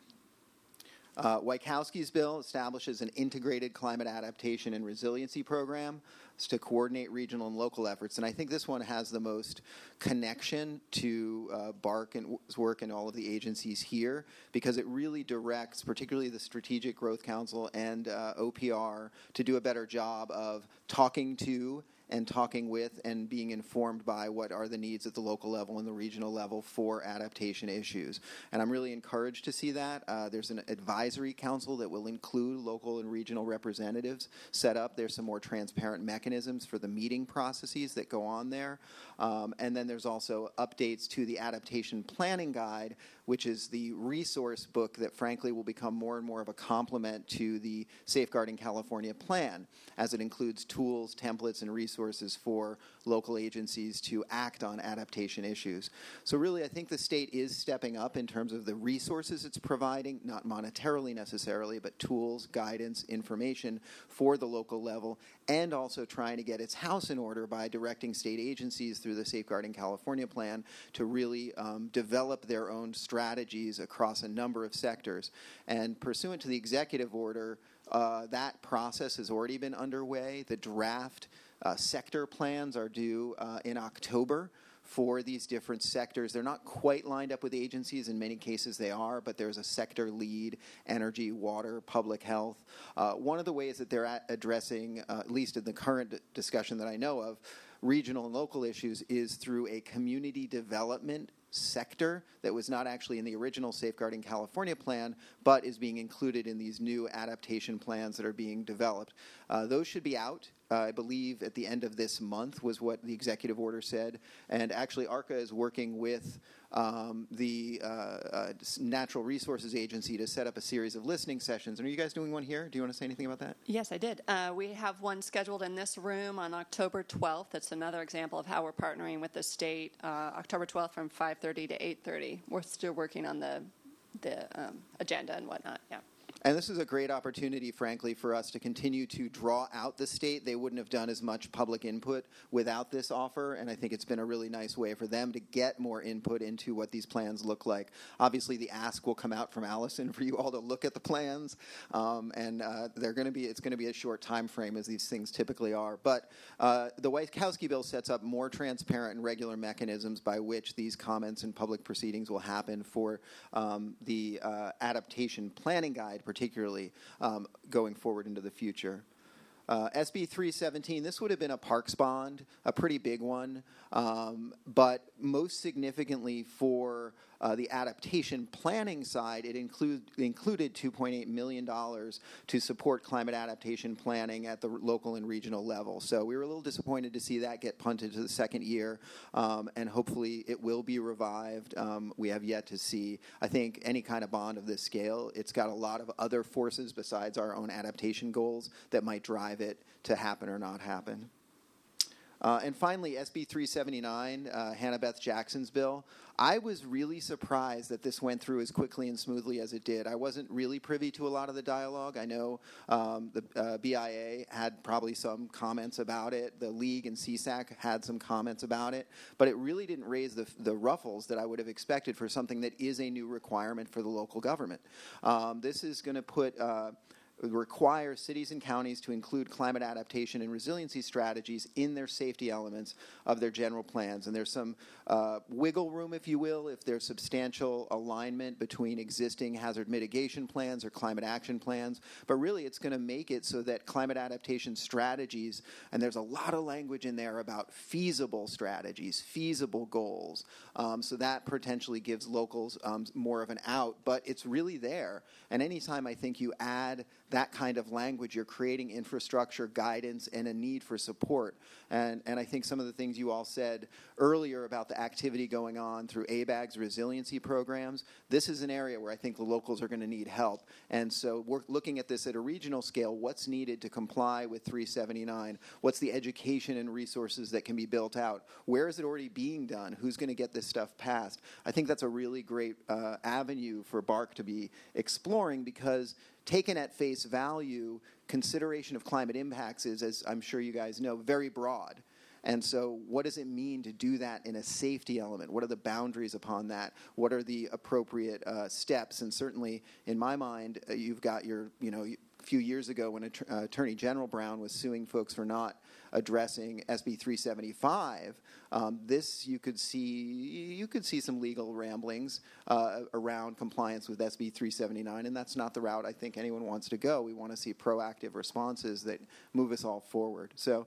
Wachowski's bill establishes an integrated climate adaptation and resiliency program to coordinate regional and local efforts. And I think this one has the most connection to BARC's work and all of the agencies here, because it really directs, particularly the Strategic Growth Council and OPR, to do a better job of talking to and talking with and being informed by what are the needs at the local level and the regional level for adaptation issues. And I'm really encouraged to see that. There's an advisory council that will include local and regional representatives set up. There's some more transparent mechanisms for the meeting processes that go on there. And then there's also updates to the adaptation planning guide, which is the resource book that frankly will become more and more of a complement to the Safeguarding California plan, as it includes tools, templates, and resources for local agencies to act on adaptation issues. So really, I think the state is stepping up in terms of the resources it's providing, not monetarily necessarily, but tools, guidance, information for the local level, and also trying to get its house in order by directing state agencies through the Safeguarding California plan to really develop their own strategies across a number of sectors. And pursuant to the executive order, that process has already been underway. The draft sector plans are due in October for these different sectors. They're not quite lined up with agencies. In many cases they are, but there's a sector lead: energy, water, public health. One of the ways that they're addressing, at least in the current discussion that I know of, regional and local issues is through a community development sector that was not actually in the original Safeguarding California plan, but is being included in these new adaptation plans that are being developed. Those should be out, I believe, at the end of this month was what the executive order said. And actually, ARCA is working with the Natural Resources Agency to set up a series of listening sessions. And are you guys doing one here? Do you want to say anything about that? Yes, I did. We have one scheduled in this room on October 12th. That's another example of how we're partnering with the state. October 12th from 5:30 to 8:30. We're still working on the agenda and whatnot. Yeah. And this is a great opportunity, frankly, for us to continue to draw out the state. They wouldn't have done as much public input without this offer, and I think it's been a really nice way for them to get more input into what these plans look like. Obviously, the ask will come out from Allison for you all to look at the plans, and it's going to be a short time frame, as these things typically are. But the Wachowski bill sets up more transparent and regular mechanisms by which these comments and public proceedings will happen for the adaptation planning guide, particularly going forward into the future. SB 317, this would have been a parks bond, a pretty big one, but most significantly for the adaptation planning side, it included $2.8 million to support climate adaptation planning at the local and regional level. So we were a little disappointed to see that get punted to the second year, and hopefully it will be revived. We have yet to see. I think any kind of bond of this scale, it's got a lot of other forces besides our own adaptation goals that might drive it to happen or not happen. And finally, SB 379, Hannah Beth Jackson's bill. I was really surprised that this went through as quickly and smoothly as it did. I wasn't really privy to a lot of the dialogue. I know the BIA had probably some comments about it. The League and CSAC had some comments about it. But it really didn't raise the ruffles that I would have expected for something that is a new requirement for the local government. This is going to put requires cities and counties to include climate adaptation and resiliency strategies in their safety elements of their general plans. And there's some wiggle room, if you will, if there's substantial alignment between existing hazard mitigation plans or climate action plans. But really, it's going to make it so that climate adaptation strategies, and there's a lot of language in there about feasible strategies, feasible goals. So that potentially gives locals more of an out, but it's really there. And anytime I think you add that kind of language, you're creating infrastructure, guidance, and a need for support. And I think some of the things you all said earlier about the activity going on through ABAG's resiliency programs, this is an area where I think the locals are going to need help. And so we're looking at this at a regional scale. What's needed to comply with 379? What's the education and resources that can be built out? Where is it already being done? Who's going to get this stuff passed? I think that's a really great avenue for BARC to be exploring, because taken at face value, consideration of climate impacts is, as I'm sure you guys know, very broad. And so what does it mean to do that in a safety element? What are the boundaries upon that? What are the appropriate steps? And certainly, in my mind, you've got your, a few years ago when Attorney General Brown was suing folks for not addressing SB 375, this you could see some legal ramblings around compliance with SB 379, and that's not the route I think anyone wants to go. We want to see proactive responses that move us all forward. So.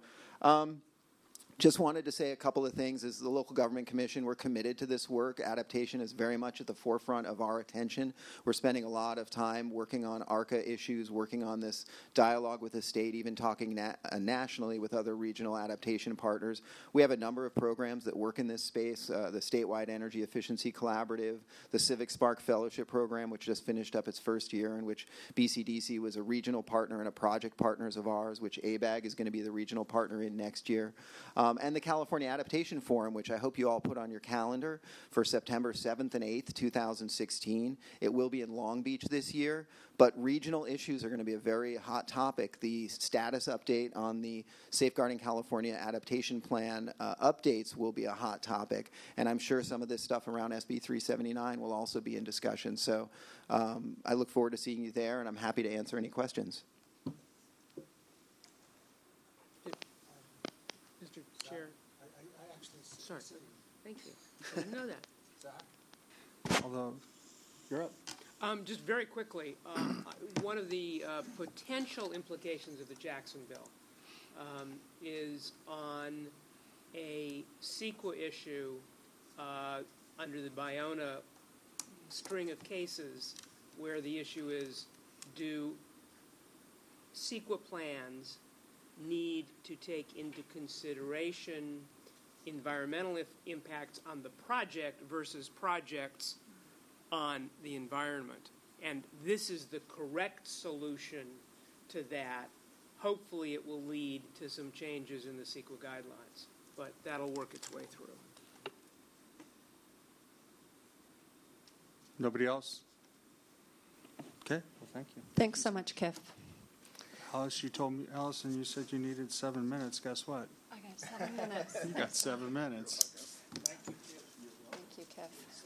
Just wanted to say a couple of things. As the Local Government Commission, we're committed to this work. Adaptation is very much at the forefront of our attention. We're spending a lot of time working on ARCA issues, working on this dialogue with the state, even talking nationally with other regional adaptation partners. We have a number of programs that work in this space, the Statewide Energy Efficiency Collaborative, the Civic Spark Fellowship Program, which just finished up its first year, in which BCDC was a regional partner and a project partners of ours, which ABAG is going to be the regional partner in next year. And the California Adaptation Forum, which I hope you all put on your calendar for September 7th and 8th, 2016. It will be in Long Beach this year, but regional issues are going to be a very hot topic. The status update on the Safeguarding California Adaptation Plan updates will be a hot topic, and I'm sure some of this stuff around SB 379 will also be in discussion. So I look forward to seeing you there, and I'm happy to answer any questions. Chair. I actually sorry. Thank you. I didn't know that. Zach? Although, you're up. Just very quickly, one of the potential implications of the Jackson bill is on a CEQA issue under the Bayona string of cases where the issue is, do CEQA plans need to take into consideration environmental impacts on the project versus projects on the environment. And this is the correct solution to that. Hopefully it will lead to some changes in the CEQA guidelines, but that'll work its way through. Nobody else? Okay, well, thank you. Thanks so much, Kif. Allison, you said you needed 7 minutes. Guess what? I got 7 minutes. You got 7 minutes. Thank you, Kif.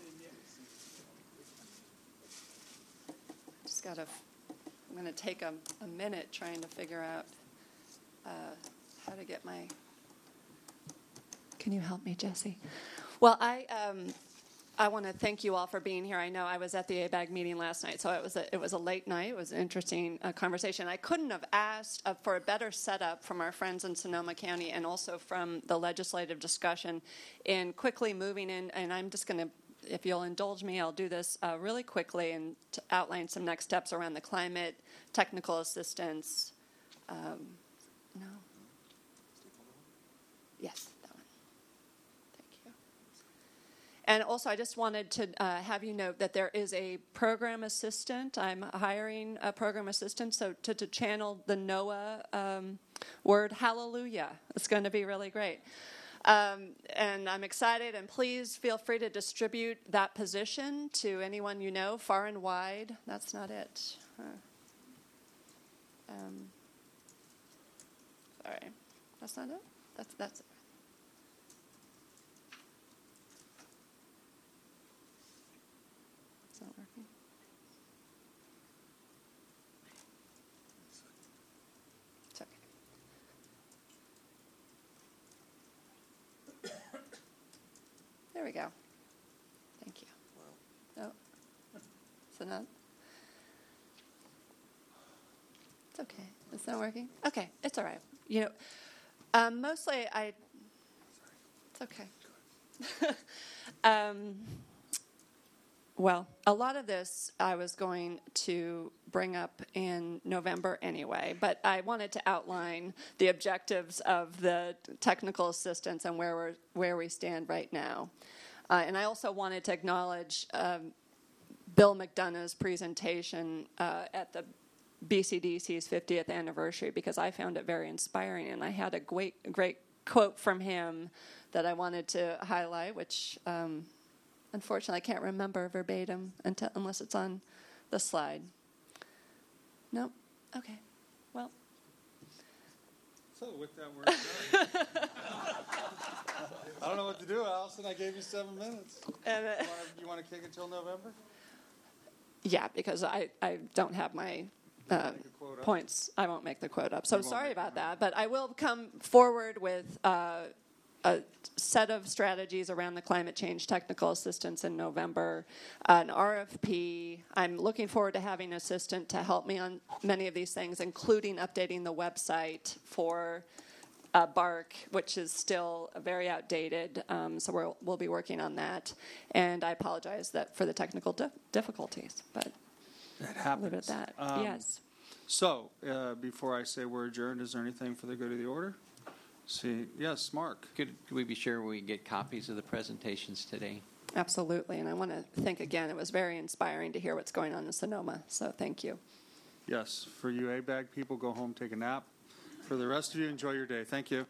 I'm going to take a minute trying to figure out how to get my. Can you help me, Jesse? Well, I want to thank you all for being here. I know I was at the ABAG meeting last night, so it was a late night. It was an interesting conversation. I couldn't have asked for a better setup from our friends in Sonoma County and also from the legislative discussion in quickly moving in. And I'm just going to, if you'll indulge me, I'll do this really quickly and to outline some next steps around the climate, technical assistance. No? Yes. And also, I just wanted to have you note that there is a program assistant. I'm hiring a program assistant, so to channel the NOAA word, hallelujah. It's going to be really great. And I'm excited, and please feel free to distribute that position to anyone you know, far and wide. That's not it. Sorry. That's not it? That's it. It's not working. we go. Thank you. Oh, so not. It's okay. It's not working. Okay, it's all right. Mostly It's okay. Well, a lot of this I was going to bring up in November anyway, but I wanted to outline the objectives of the technical assistance and where we stand right now. And I also wanted to acknowledge Bill McDonough's presentation at the BCDC's 50th anniversary, because I found it very inspiring, and I had a great quote from him that I wanted to highlight, which unfortunately I can't remember verbatim unless it's on the slide. No? Okay. Well. So with that, we're done. I don't know what to do, Allison. I gave you 7 minutes. You want to kick it till November? Yeah, because I don't have my points. I won't make the quote up. So sorry about that. But I will come forward with a set of strategies around the climate change technical assistance in November, an RFP. I'm looking forward to having an assistant to help me on many of these things, including updating the website for BARC, which is still very outdated. So we'll be working on that. And I apologize for the technical difficulties, but that happens. Leave it at that. Yes. So before I say we're adjourned, is there anything for the good of the order? See, yes, Mark. Could we be sure we get copies of the presentations today? Absolutely, and I want to thank again. It was very inspiring to hear what's going on in Sonoma, so thank you. Yes, for you ABAG people, go home, take a nap. For the rest of you, enjoy your day. Thank you.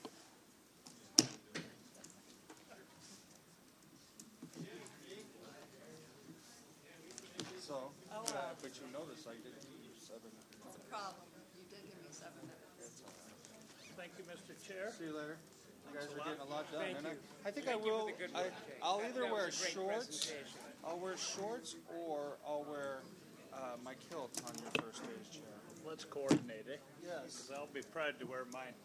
So, but you notice I did give you 7 minutes. It's a problem. You did give me 7 minutes. Thank you, Mr. Chair. See you later. You guys are getting a lot done. Thank you. I think Thank I you for will. the good work, Jake. I'll That either was wear a great shorts. presentation. I'll wear shorts, or I'll wear my kilt on your first stage chair. Let's coordinate it. Yes. Because I'll be proud to wear mine.